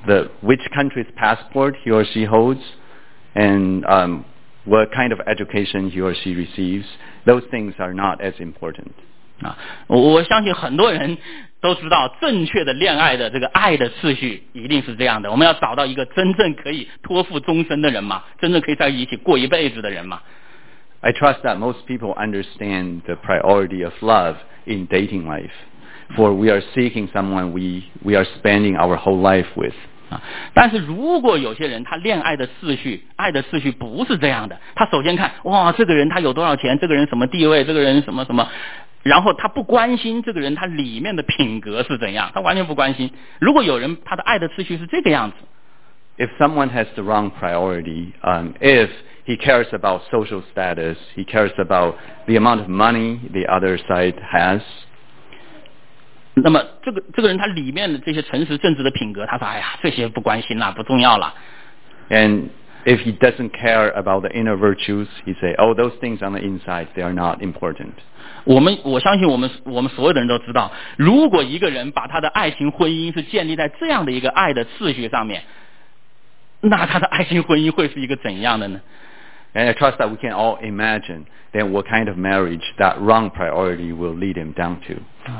which country's passport he or she holds, and what kind of education he or she receives. Those things are not as important. 我相信很多人都知道，正确的恋爱的这个爱的次序一定是这样的。我们要找到一个真正可以托付终身的人嘛，真正可以在一起过一辈子的人嘛。 I trust that most people understand the priority of love in dating life, for we are seeking someone we are spending our whole life with. 但是如果有些人他恋爱的次序不是这样的，他首先看哇这个人他有多少钱，这个人什么地位，这个人什么什么，然后他不关心这个人他里面的品格是怎样，他完全不关心。如果有人他的爱的次序是这个样子， If someone has the wrong priority, if he cares about social status, he cares about the amount of money the other side has, 那么这个人他里面的这些诚实正直的品格，他说哎呀这些不关心啦，不重要啦。 And if he doesn't care about the inner virtues, he say, oh, those things on the inside, they are not important. 我相信我们所有的人都知道，如果一个人把他的爱情婚姻是建立在这样的一个爱的次序上面，那他的爱情婚姻会是一个怎样的呢？ And I trust that we can all imagine then what kind of marriage that wrong priority will lead him down to.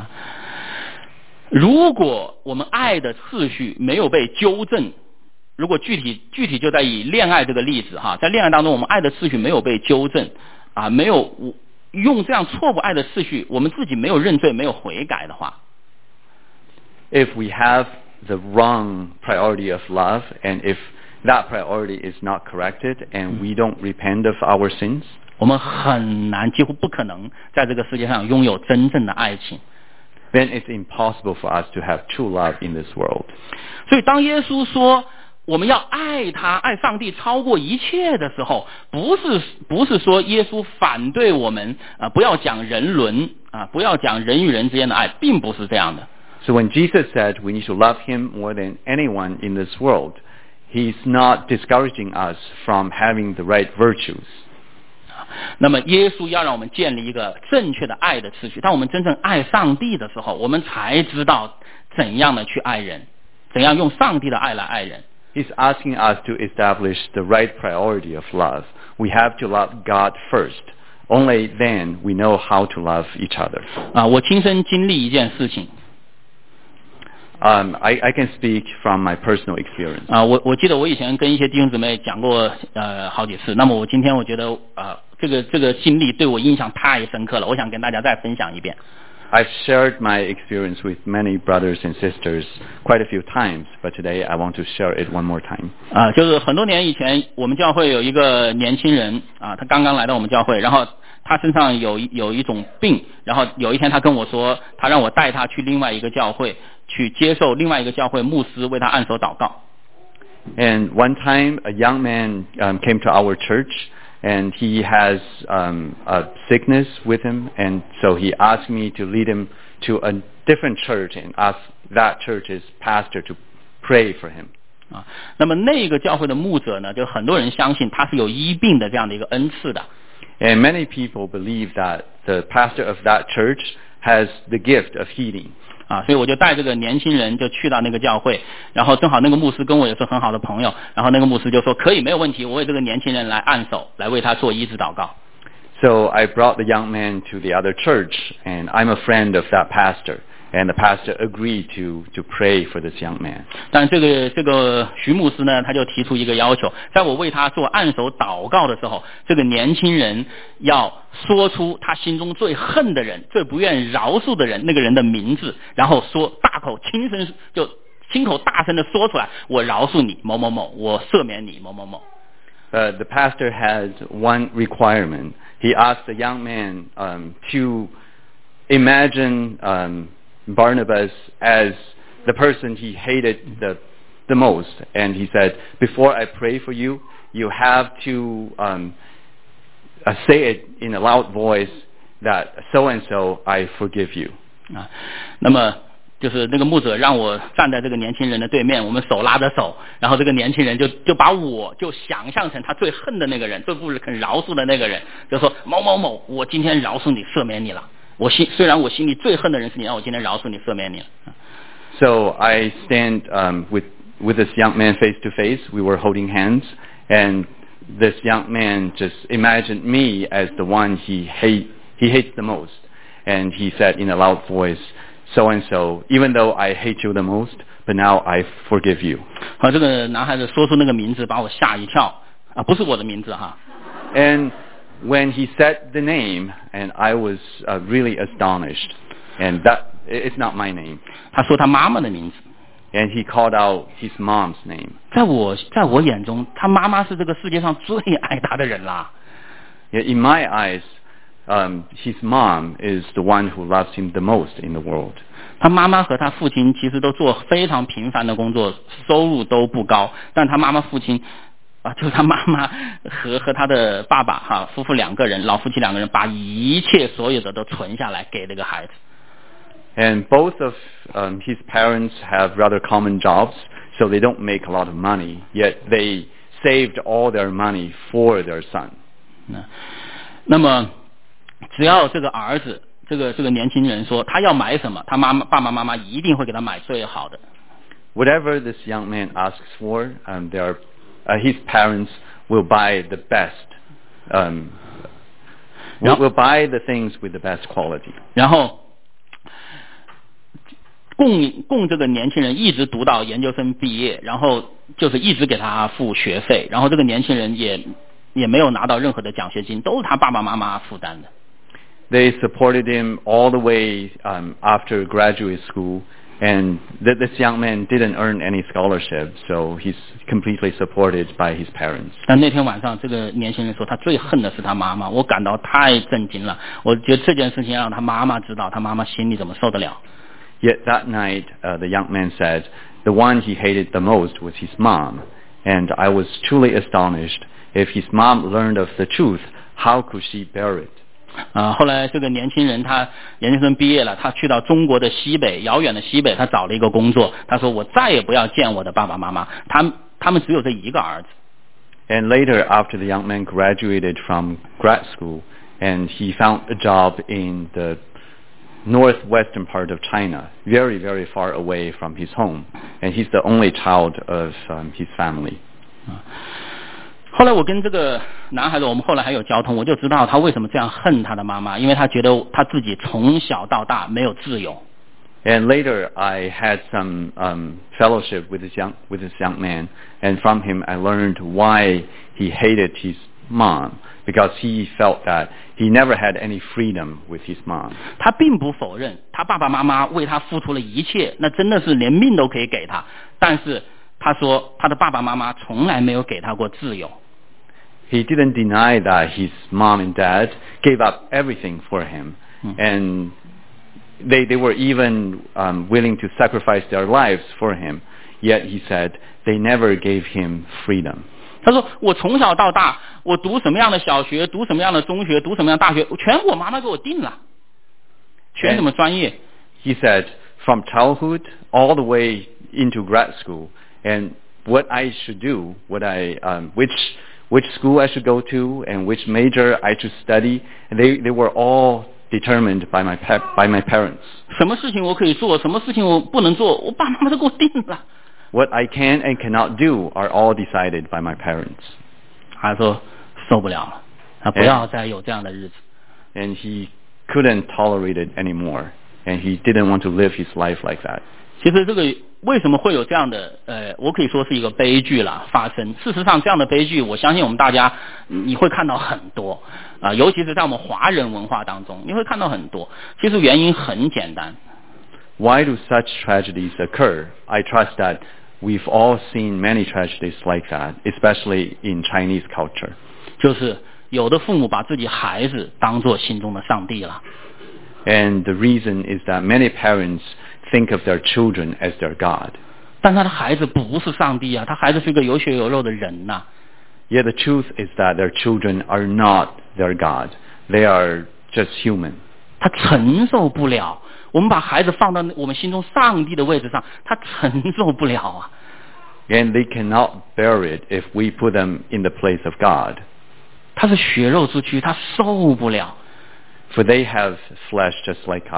如果我们爱的次序没有被纠正，如果具体就在以恋爱这个例子哈，在恋爱当中我们爱的次序没有被纠正啊，没有用这样错误爱的次序，我们自己没有认罪没有悔改的话， If we have the wrong priority of love, and if that priority is not corrected, and we don't repent of our sins, 我们很难几乎不可能在这个世界上拥有真正的爱情。 then it's impossible for us to have true love in this world. 所以当耶稣说我们要爱他爱上帝超过一切的时候，不是说耶稣反对我们不要讲人伦不要讲人与人之间的爱，并不是这样的。 So when Jesus said we need to love him more than anyone in this world, he's not discouraging us from having the right virtues. 那么耶稣要让我们建立一个正确的爱的次序，当我们真正爱上帝的时候，我们才知道怎样的去爱人，怎样用上帝的爱来爱人。 He's asking us to establish the right priority of love. We have to love God first. Only then we know how to love each other. 我亲身经历一件事情。 I can speak from my personal experience. 我记得我以前跟一些弟兄姊妹讲过好几次。那么我今天我觉得这个经历对我印象太深刻了，我想跟大家再分享一遍。 I've shared my experience with many brothers and sisters quite a few times, but today I want to share it one more time. 就是很多年以前，我们教会有一个年轻人他刚刚来到我们教会，然后他身上有一种病，然后有一天他跟我说，他让我带他去另外一个教会，去接受另外一个教会牧师为他按手祷告。 And one time a young man came to our church, and he has a sickness with him, and so he asked me to lead him to a different church and ask that church's pastor to pray for him. 那么那个教会的牧者呢，就很多人相信他是有医病的这样的一个恩赐的。 And many people believe that the pastor of that church has the gift of healing. 所以我就带这个年轻人就去到那个教会，然后正好那个牧师跟我也是很好的朋友，然后那个牧师就说可以没有问题，我为这个年轻人来按手，来为他做医治祷告。 So I brought the young man to the other church, and I'm a friend of that pastor, and the pastor agreed to pray for this young man. 但这个徐牧师呢，他就提出一个要求，在我为他做按手祷告的时候，这个年轻人要说出他心中最恨的人、最不愿饶恕的人那个人的名字，然后说亲口大声的说出来，我饶恕你某某某，我赦免你某某某。 The pastor had one requirement. He asked the young man to imagine Barnabas as the person he hated the most, and he said, before I pray for you, you have to say it in a loud voice that so and so I forgive you. 那么就是那个牧者让我站在这个年轻人的对面，我们手拉着手，然后这个年轻人就把我就想象成他最恨的那个人，最不肯饶恕的那个人，就说某某某，我今天饶恕你，赦免你了。虽然我心里最恨的人是你，让我今天饶恕你，赦免你了。 So I stand with with this young man face to face. We were holding hands, and this young man just imagined me as the one he hates the most. And he said in a loud voice, so and so, even though I hate you the most, but now I forgive you. 好，这个男孩子说出那个名字，把我吓一跳啊，不是我的名字哈。 And when he said the name, and I was really astonished, and that it's not my name. 他说他妈妈的名字。 And he called out his mom's name. 在我眼中，他妈妈是这个世界上最爱他的人啦。 In my eyes, his mom is the one who loves him the most in the world. 他妈妈和他父亲其实都做非常平凡的工作，收入都不高，但他妈妈父亲就是他妈妈和他的爸爸哈，夫妇两个人，老夫妻两个人，把一切所有的都存下来给这个孩子。 And both of his parents have rather common jobs, so they don't make a lot of money, yet they saved all their money for their son. 那么只要这个儿子这个年轻人说他要买什么，他爸爸妈妈一定会给他买最好的。 Whatever this young man asks for, his parents will buy the best. Will buy the things with the best quality. 然后供这个年轻人一直读到研究生毕业，然后就是一直给他付学费，然后这个年轻人也没有拿到任何的奖学金，都是他爸爸妈妈负担的。 They supported him all the way after graduate school, and this young man didn't earn any scholarship, so he's completely supported by his parents. 但那天晚上，这个年轻人说他最恨的是他妈妈，我感到太震惊了。我觉得这件事情让他妈妈知道，他妈妈心里怎么受得了。 Yet that night, the young man said, the one he hated the most was his mom, and I was truly astonished. If his mom learned of the truth, how could she bear it? 后来这个年轻人他研究生毕业了，他去到中国的西北，遥远的西北，他找了一个工作。他说我再也不要见我的爸爸妈妈，他们只有这一个儿子。 And later, after the young man graduated from grad school, and he found a job in the northwestern part of China, very, very far away from his home, and he's the only child of his family. 后来我跟这个男孩子，我们后来还有交通，我就知道他为什么这样恨他的妈妈，因为他觉得他自己从小到大没有自由。 And later, I had some fellowship with this young man, and from him I learned why he hated his mom, because he felt that he never had any freedom with his mom. 他并不否认他爸爸妈妈为他付出了一切，那真的是连命都可以给他，但是他说他的爸爸妈妈从来没有给他过自由。 He didn't deny that his mom and dad gave up everything for him, and they were even willing to sacrifice their lives for him. Yet he said they never gave him freedom. 他说我从小到大，我读什么样的小学，读什么样的中学，读什么样的大学，全我妈妈给我定了，选什么专业。 He said from childhood all the way into grad school, and what I should do, which school I should go to, and which major I should study, and they were all determined by my parents. 什么事情我可以做，什么事情我不能做，我爸妈妈都给我定了。 What I can and cannot do are all decided by my parents. 他说受不了了，他不要再有这样的日子。 And he couldn't tolerate it anymore, and he didn't want to live his life like that. 其实这个为什么会有这样的我可以说是一个悲剧啦发生。事实上这样的悲剧，我相信我们大家你会看到很多尤其是在我们华人文化当中，你会看到很多。其实原因很简单。 Why do such tragedies occur? I trust that we've all seen many tragedies like that, especially in Chinese culture. 就是有的父母把自己孩子当作心中的上帝了。 And the reason is that many parents think of their children as their God. 但他的孩子不是上帝啊，他孩子是一个有血有肉的人呐。 Yet the truth is that their children are not their God. They are just human. 他承受不了，我们把孩子放到我们心中上帝的位置上，他承受不了啊。 And they cannot bear it if we put them in the place of God. 他是血肉之躯，他受不了。 For they have flesh just like us,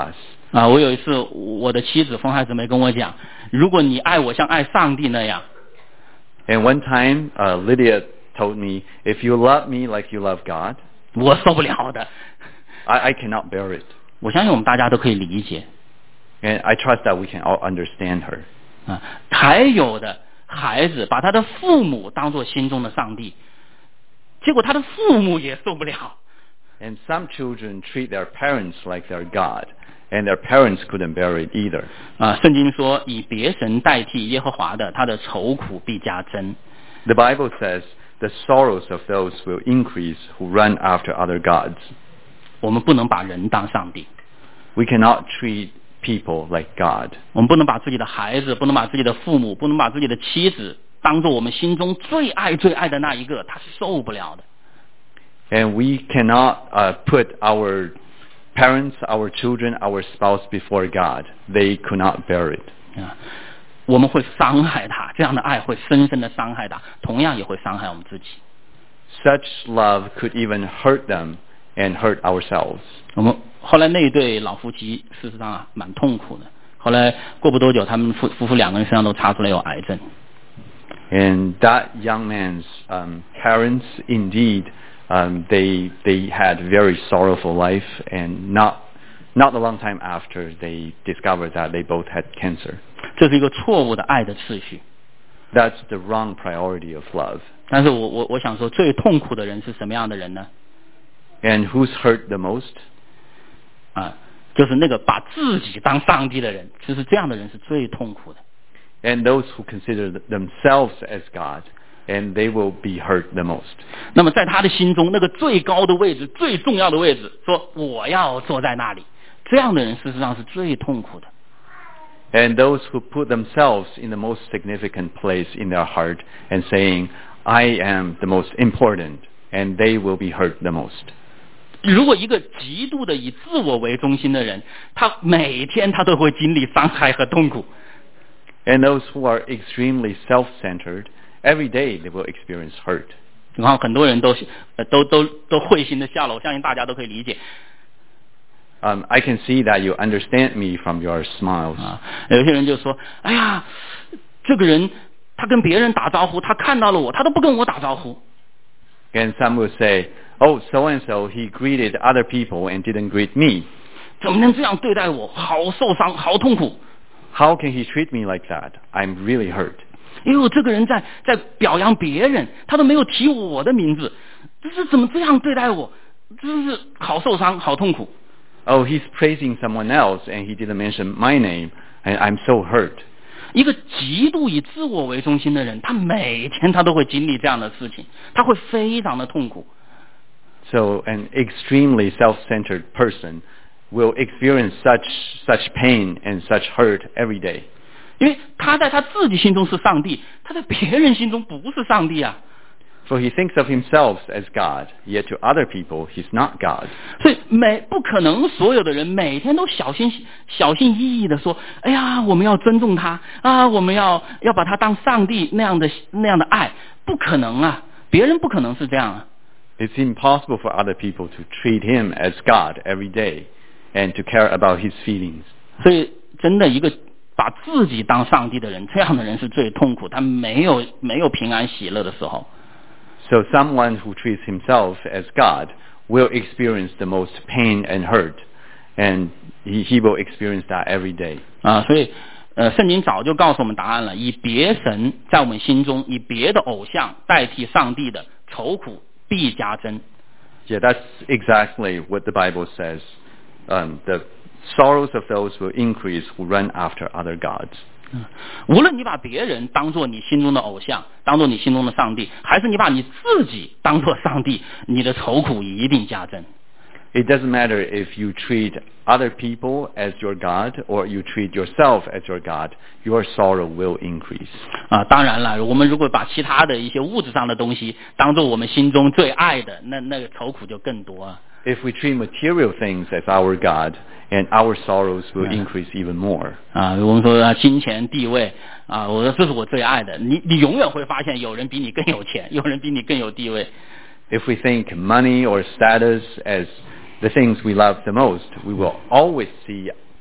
我有一次我的妻子风海姊妹跟我讲，如果你爱我像爱上帝那样。 And one time, Lydia told me, if you love me like you love God, 我受不了的。 I cannot bear it. 我相信我们大家都可以理解。 And I trust that we can all understand her. 还有的孩子把他的父母当作心中的上帝，结果他的父母也受不了。 And some children treat their parents like their God, and their parents couldn't bear it either. 圣经说，以别神代替耶和华的，他的愁苦必加增。 The Bible says, the sorrows of those will increase who run after other gods. 我们不能把人当上帝。 We cannot treat people like God. 我们不能把自己的孩子，不能把自己的父母，不能把自己的妻子当作我们心中最爱最爱的那一个，他是受不了的。 And we cannot put our parents, our children, our spouse before God. They could not bear it. 我们会伤害他，这样的爱会深深的伤害他，同样也会伤害我们自己。 Such love could even hurt them and hurt ourselves. 我们后来那一对老夫妻事实上蛮痛苦的。后来过不多久，他们夫妇两个人身上都查出来有癌症。 And that young man's parents, indeed, they had very sorrowful life, and not a long time after, they discovered that they both had cancer. 这是一个错误的爱的次序。 That's the wrong priority of love. 但是我想说，最痛苦的人是什么样的人呢？ And who's hurt the most? 就是那个把自己当上帝的人，其实这样的人是最痛苦的。 And those who consider themselves as God, and they will be hurt the most. 那么在他的心中，那个最高的位置、最重要的位置，说我要坐在那里，这样的人事实上是最痛苦的。 And those who put themselves in the most significant place in their heart and saying, I am the most important, and they will be hurt the most. 如果一个极度的以自我为中心的人，他每天他都会经历伤害和痛苦。 And those who are extremely self-centered, every day they will experience hurt. 然后很多人都会心的笑了，我相信大家都可以理解。 I can see that you understand me from your smiles. 有些人就说：“哎呀，这个人他跟别人打招呼，他看到了我，他都不跟我打招呼。” And some will say, "Oh, so and so, he greeted other people and didn't greet me." 怎么能这样对待我？好受伤，好痛苦。 How can he treat me like that? I'm really hurt. 这个人在表扬别人，他都没有提我的名字，这是怎么这样对待我？真是好受伤，好痛苦。 Oh, he's praising someone else and he didn't mention my name, and I'm so hurt. 一个极度以自我为中心的人，他每天他都会经历这样的事情，他会非常的痛苦。 So an extremely self-centered person will experience such pain and such hurt every day. 因为他在他自己心中是上帝，他在别人心中不是上帝啊。 For he thinks of himself as God, yet to other people he's not God. 所以不可能所有的人每天都小心翼翼的说：“哎呀，我们要尊重他啊，我们要把他当上帝那样的爱。”不可能啊，别人不可能是这样啊。 It's impossible for other people to treat him as God every day and to care about his feelings. 所以真的一个把自己当上帝的人，这样的人是最痛苦，他没有平安喜乐的时候。 So someone who treats himself as God will experience the most pain and hurt, and he will experience that every day. 所以圣经早就告诉我们答案了，以别神在我们心中，以别的偶像代替上帝的，愁苦必加增。 Yeah, that's exactly what the Bible says. The sorrows of those will increase who run after other gods. 无论你把别人当作你心中的偶像，当作你心中的上帝，还是你把你自己当作上帝，你的愁苦一定加增。 It doesn't matter if you treat other people as your God or you treat yourself as your God, your sorrow will increase. 当然了，我们如果把其他的一些物质上的东西当作我们心中最爱的，那个愁苦就更多啊。 If we treat material things as our God, and our sorrows will increase even more. 我们说金钱地位我说这是我最爱的，你永远会发现有人比你更有钱，有人比你更有地位。 If we think money or status as the things we love the most, we will always see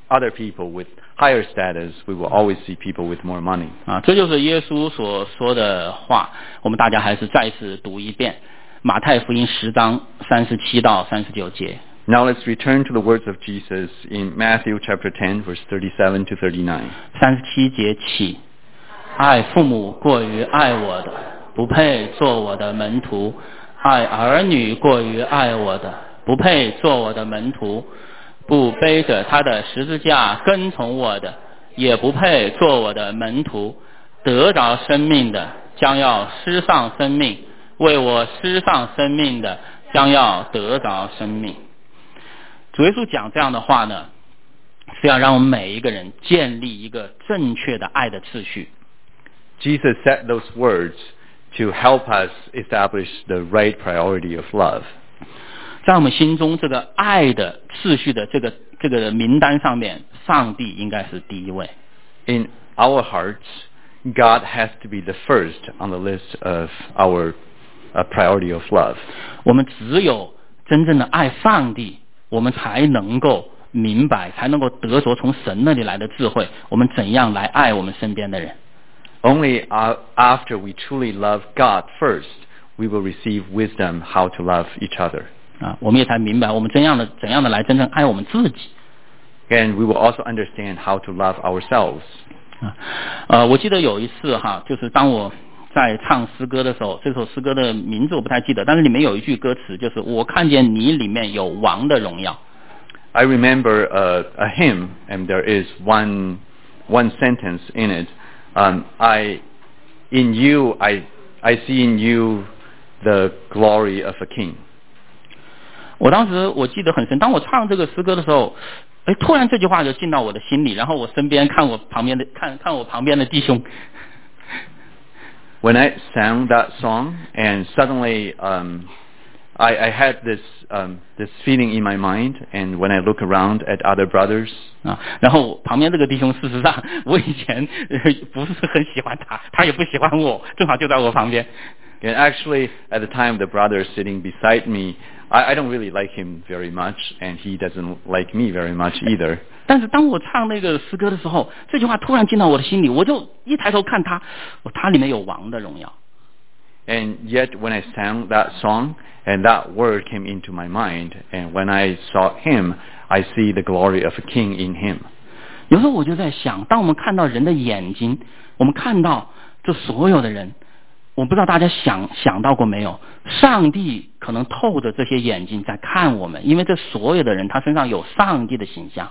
other people with higher status, we will always see people with more money. 这就是耶稣所说的话。我们大家还是再次读一遍，马太福音10章37到39节。 Now let's return to the words of Jesus in Matthew chapter 10, verse 37 to 39. 37节起，爱父母过于爱我的，不配做我的门徒；爱儿女过于爱我的，不配做我的门徒；不背着他的十字架跟从我的，也不配做我的门徒。得着生命的，将要失丧生命；为我失丧生命的，将要得着生命。主耶稣讲这样的话呢，是要让我们每一个人建立一个正确的爱的次序。 Jesus said those words to help us establish the right priority of love. 在我们心中这个爱的次序的这个名单上面，上帝应该是第一位。 In our hearts, God has to be the first on the list of our priority of love. 我们只有真正的爱上帝，我们才能够明白，才能够得着从神那里来的智慧，我们怎样来爱我们身边的人。 Only after we truly love God first, we will receive wisdom how to love each other. 我们也才明白我们怎样的来真正爱我们自己。 And we will also understand how to love ourselves. 我记得有一次就是当我在唱诗歌的时候，这首诗歌的名字我不太记得，但是里面有一句歌词，就是我看见你里面有王的荣耀。 I remember a hymn, and there is one sentence in it. In you, I see in you the glory of a king. 当时我记得很深，当我唱这个诗歌的时候，突然这句话就进到我的心里，然后我身边看我旁边的弟兄。 When I sang that song, and suddenly I had this feeling in my mind, and when I look around at other brothers, 然后旁边这个弟兄，事实上我以前不是很喜欢他，他也不喜欢我，正好就在我旁边。 And actually, at the time, the brother sitting beside me, I don't really like him very much, and he doesn't like me very much either. 但是当我唱那个诗歌的时候，这句话突然进到我的心里，我就一抬头看他，他里面有王的荣耀。 And yet, when I sang that song, and that word came into my mind, and when I saw him, I see the glory of a king in him. 有时候我就在想，当我们看到人的眼睛，我们看到这所有的人，我不知道大家想到过没有，上帝可能透着这些眼睛在看我们，因为这所有的人他身上有上帝的形象。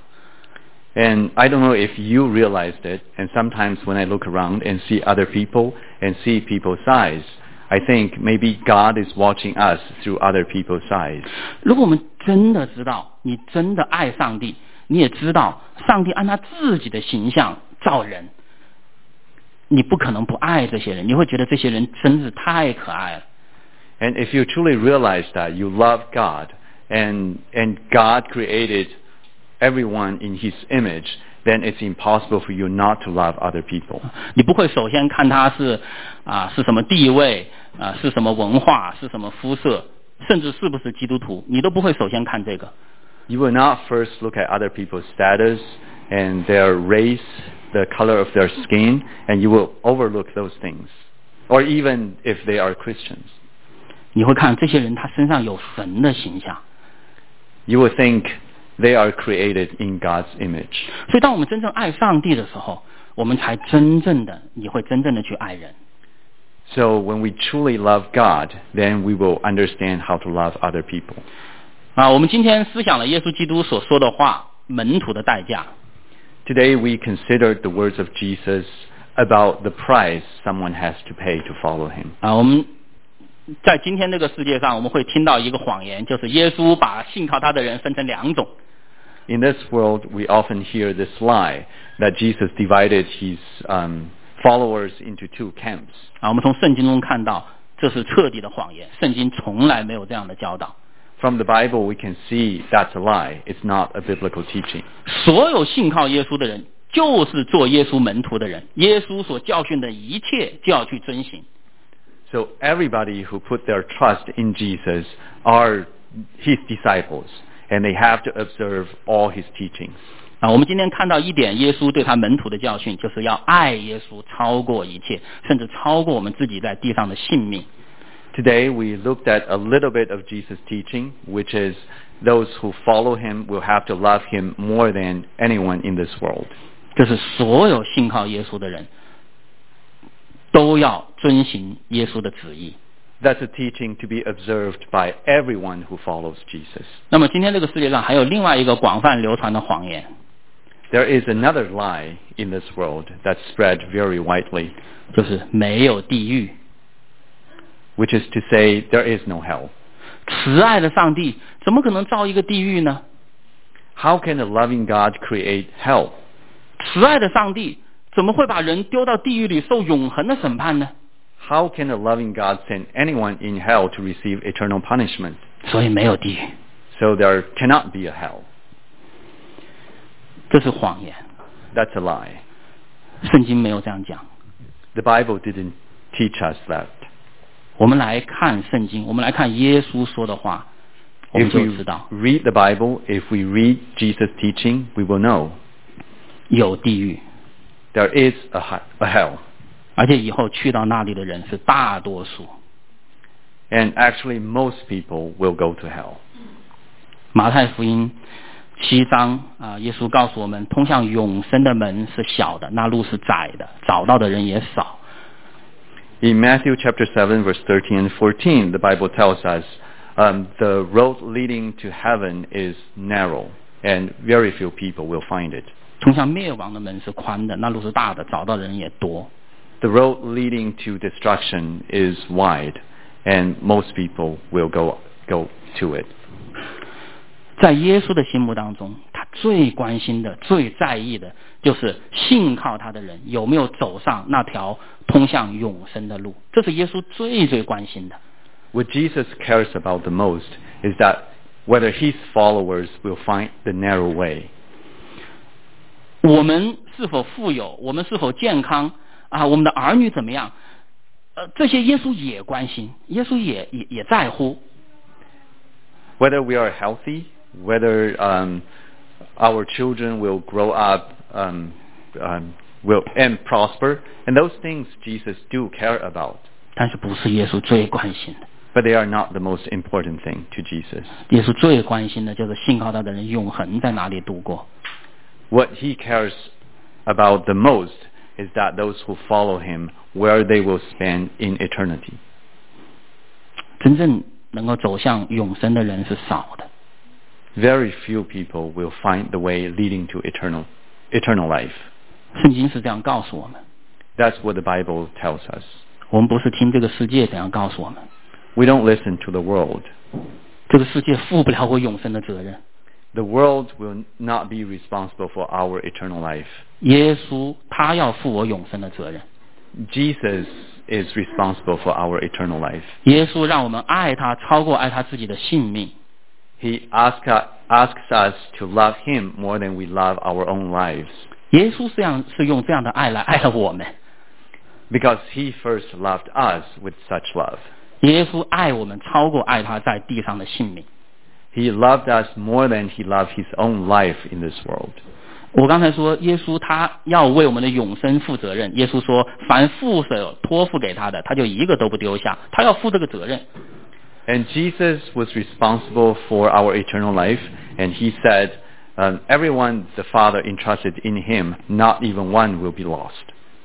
And I don't know if you realized it, and sometimes when I look around and see other people and see people's eyes, I think maybe God is watching us through other people's eyes. 如果我们真的知道，你真的爱上帝，你也知道上帝按他自己的形象造人，你不可能不爱这些人，你会觉得这些人真是太可爱了。 And if you truly realize that you love God, and God created everyone in His image, then it's impossible for you not to love other people. 你不会首先看他是什么地位是什么文化，是什么肤色，甚至是不是基督徒，你都不会首先看这个。 You will not first look at other people's status and their race, the color of their skin, and you will overlook those things, or even if they are Christians. 你会看这些人他身上有神的形象。 You will think they are created in God's image. 所以当我们真正爱上帝的时候，我们才你会真正的去爱人。 So when we truly love God, then we will understand how to love other people. 我们今天思想了耶稣基督所说的话，门徒的代价。 Today we considered the words of Jesus about the price someone has to pay to follow him. 我们在今天这个世界上，我们会听到一个谎言，就是耶稣把信靠他的人分成两种。 In this world, we often hear this lie that Jesus divided his followers into two camps. 我们从圣经中看到，这是彻底的谎言，圣经从来没有这样的教导。 From the Bible, we can see that's a lie. It's not a biblical teaching. 所有信靠耶稣的人，就是做耶稣门徒的人，耶稣所教训的一切就要去遵行。 So everybody who put their trust in Jesus are his disciples, and they have to observe all his teachings. 我们今天看到一点耶稣对他门徒的教训，就是要爱耶稣超过一切，甚至超过我们自己在地上的性命。 Today we looked at a little bit of Jesus' teaching, which is those who follow him will have to love him more than anyone in this world. 就是所有信靠耶稣的人都要遵行耶稣的旨意。 That's a teaching to be observed by everyone who follows Jesus. 那么今天这个世界上还有另外一个广泛流传的谎言， There is another lie in this world that's spread very widely, 就是没有地狱。 which is to say there is no hell. 慈爱的上帝怎么可能造一个地狱呢？ How can a loving God create hell? 慈爱的上帝怎么会把人丢到地狱里受永恒的审判呢？ How can a loving God send anyone in hell to receive eternal punishment? 所以没有地狱， So there cannot be a hell. 这是谎言。 That's a lie. 圣经没有这样讲。 The Bible didn't teach us that. 我们来看圣经，我们来看耶稣说的话，我们 If 就 we 知道 read the Bible, if we read Jesus' teaching, we will know 有地狱， there is a hell. 而且以后去到那里的人是大多数。 And actually most people will go to hell. 马太福音7章耶稣告诉我们，通向永生的门是小的，那路是窄的，找到的人也少。 In Matthew chapter 7, verse 13 and 14, the Bible tells us the road leading to heaven is narrow, and very few people will find it. 通向灭亡的门是宽的，那路是大的，找到的人也多。 The road leading to destruction is wide, and most people will go to it. 在耶稣的心目当中，他最关心的、最在意的，就是信靠他的人有没有走上那条通向永生的路。这是耶稣最关心的。 What Jesus cares about the most is that whether his followers will find the narrow way. 我们是否富有，我们是否健康我们的儿女怎么样，这些耶稣也关心，耶稣也在乎。 Whether we are healthy, whether our children will grow up will and prosper, and those things Jesus do care about. 但是不是耶稣最关心的。 But they are not the most important thing to Jesus. 耶稣最关心的就是信靠他的人永恒在哪里度过。 What he cares about the most is that those who follow him, where they will spend in eternity. 真正能够走向永生的人是少的。 Very few people will find the way leading to eternal life. 圣经是这样告诉我们， That's what the Bible tells us. 我们不是听这个世界怎样告诉我们， We don't listen to the world. 这个世界负不了我永生的责任。 The world will not be responsible for our eternal life. 耶稣他要负我永生的责任。 Jesus is responsible for our eternal life. 耶稣让我们爱他超过爱他自己的性命。 He asks us to love him more than we love our own lives. 耶稣是用这样的爱来爱了我们。 Because he first loved us with such love. 耶稣爱我们超过爱他在地上的性命。 He loved us more than he loved his own life in this world. 我刚才说耶稣他要为我们的永生负责任。耶稣说凡父所托付给他的，他就一个都不丢下，他要负这个责任。 And Jesus was responsible for our eternal life, and he said, everyone the Father entrusted in him, not even one will be lost.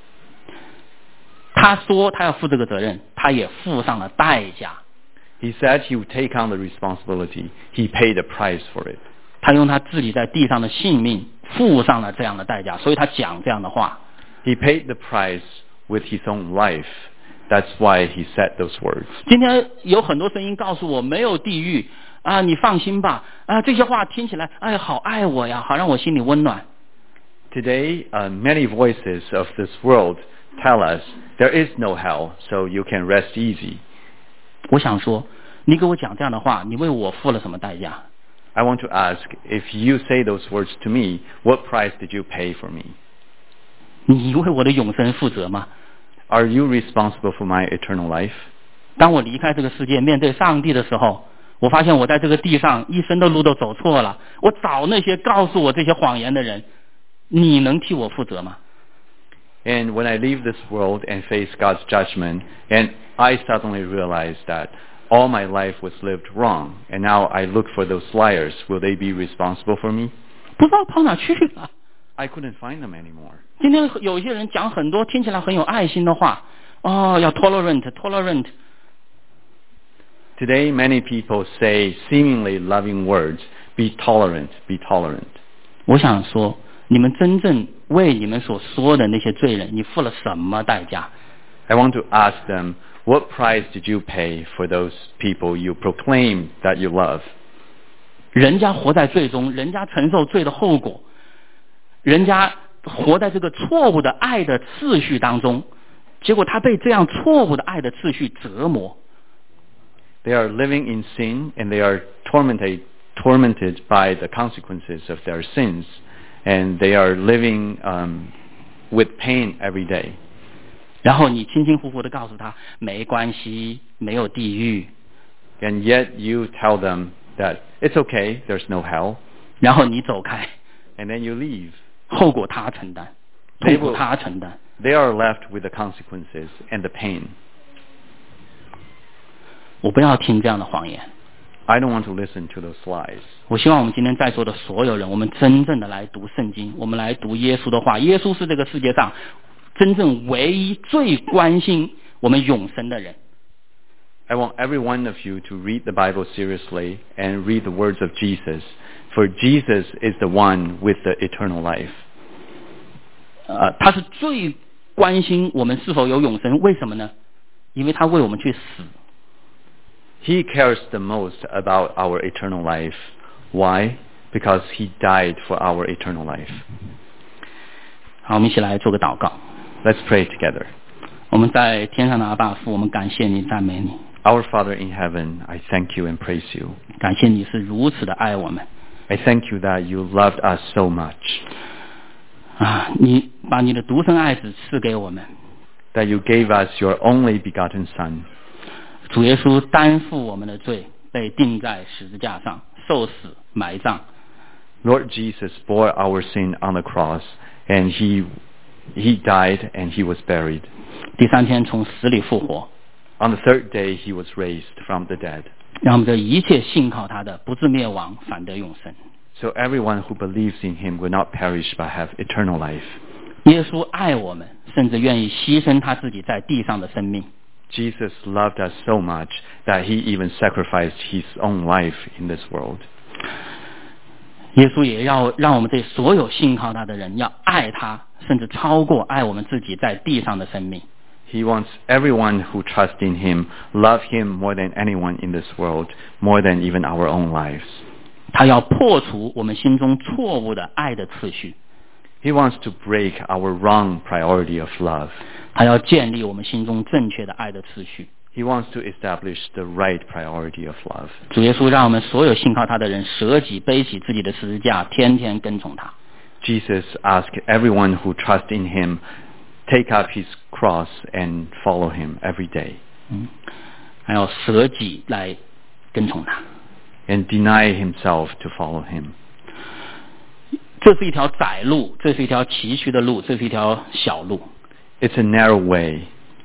他说他要负这个责任，他也付上了代价。 He said he would take on the responsibility. He paid a price for it. 他用他自己在地上的性命付上了这样的代价，所以他讲这样的话。 He paid the price with his own life. That's why he said those words. 今天有很多声音告诉我没有地狱你放心吧这些话听起来好爱我呀，好让我心里温暖。 Today, many voices of this world tell us there is no hell, so you can rest easy. 我想说，你给我讲这样的话，你为我付了什么代价？ I want to ask, if you say those words to me, what price did you pay for me? 你为我的永生负责吗？ Are you responsible for my eternal life? 当我离开这个世界，面对上帝的时候， 我发现我在这个地上一生的路都走错了，我找那些告诉我这些谎言的人，你能替我负责吗？ And when I leave this world and face God's judgment, and I suddenly realize that all my life was lived wrong, and now I look for those liars, will they be responsible for me? 不知道跑哪去了。 I couldn't find them anymore. 今天有一些人讲很多听起来很有爱心的话，要 tolerant。 Today, many people say seemingly loving words, be tolerant, be tolerant. 我想说，你们真正为你们所说的那些罪人，你付了什么代价？ I want to ask them, what price did you pay for those people you proclaim that you love? 人家活在罪中，人家承受罪的后果，人家活在这个错误的爱的次序当中，结果他被这样错误的爱的次序折磨。 They are living in sin, and they are tormented by the consequences of their sins, and they are living with pain every day. 然后你轻轻呼呼的告诉他，没关系，没有地狱。 And yet you tell them that it's okay, there's no hell, 然后你走开， and then you leave. 后果他承担，痛苦他承担。 They are left with the consequences and the pain. 我不要听这样的谎言。 I don't want to listen to those lies. 我希望我们今天在座的所有人，我们真正的来读圣经，我们来读耶稣的话。耶稣是这个世界上真正唯一最关心我们永生的人。 I want every one of you to read the Bible seriously and read the words of Jesus, for Jesus is the one with the eternal life. 他是最关心我们是否有永生，为什么呢？因为他为我们去死。 He cares the most about our eternal life. Why? Because he died for our eternal life. 好，我们一起来做个祷告。 Let's pray together. 我们在天上的阿爸父，我们感谢你，赞美你， Our Father in heaven, I thank you and praise you. 感谢你是如此的爱我们。 I thank you that you loved us so much, 你把你的独生爱子赐给我们， that you gave us your only begotten Son. 主耶稣担负我们的罪，被钉在十字架上，受死埋葬。 Lord Jesus bore our sin on the cross, and he died and he was buried. 第三天从死里复活， On the third day he was raised from the dead. 让我们这一切信靠他的，不至灭亡，反得永生。 So everyone who believes in him will not perish but have eternal life. 耶稣爱我们，甚至愿意牺牲他自己在地上的生命。 Jesus loved us so much that he even sacrificed his own life in this world. 耶稣也要让我们这所有信靠他的人要爱他，甚至超过爱我们自己在地上的生命。 He wants everyone who trusts in him love him more than anyone in this world, more than even our own lives. 他要破除我们心中错误的爱的次序， He wants to break our wrong priority of love. 他要建立我们心中正确的爱的次序。 He wants to establish the right priority of love. 主耶稣让我们所有信靠他的人舍己背起自己的十字架，天天跟从他。 Jesus asked everyone who trusts in him, take up his cross and follow him every day. 还要舍己来跟从他。 And deny himself to follow him. 这是一条窄路，这是一条崎岖的路，这是一条小路。 It's a narrow way,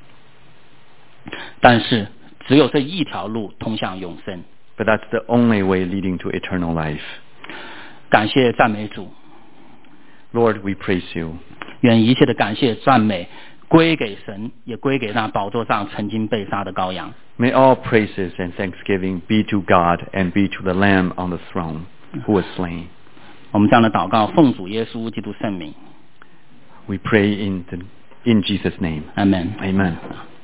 但是只有这一条路通向永生。 but that's the only way leading to eternal life. 感谢赞美主， Lord, we praise you. 愿一切的感谢赞美归给神，也归给那宝座上曾经被杀的羔羊。 May all praises and thanksgiving be to God and be to the Lamb on the throne who was slain. 我们这样的祷告，奉主耶稣基督圣名， We pray in Jesus' name. Amen. Amen.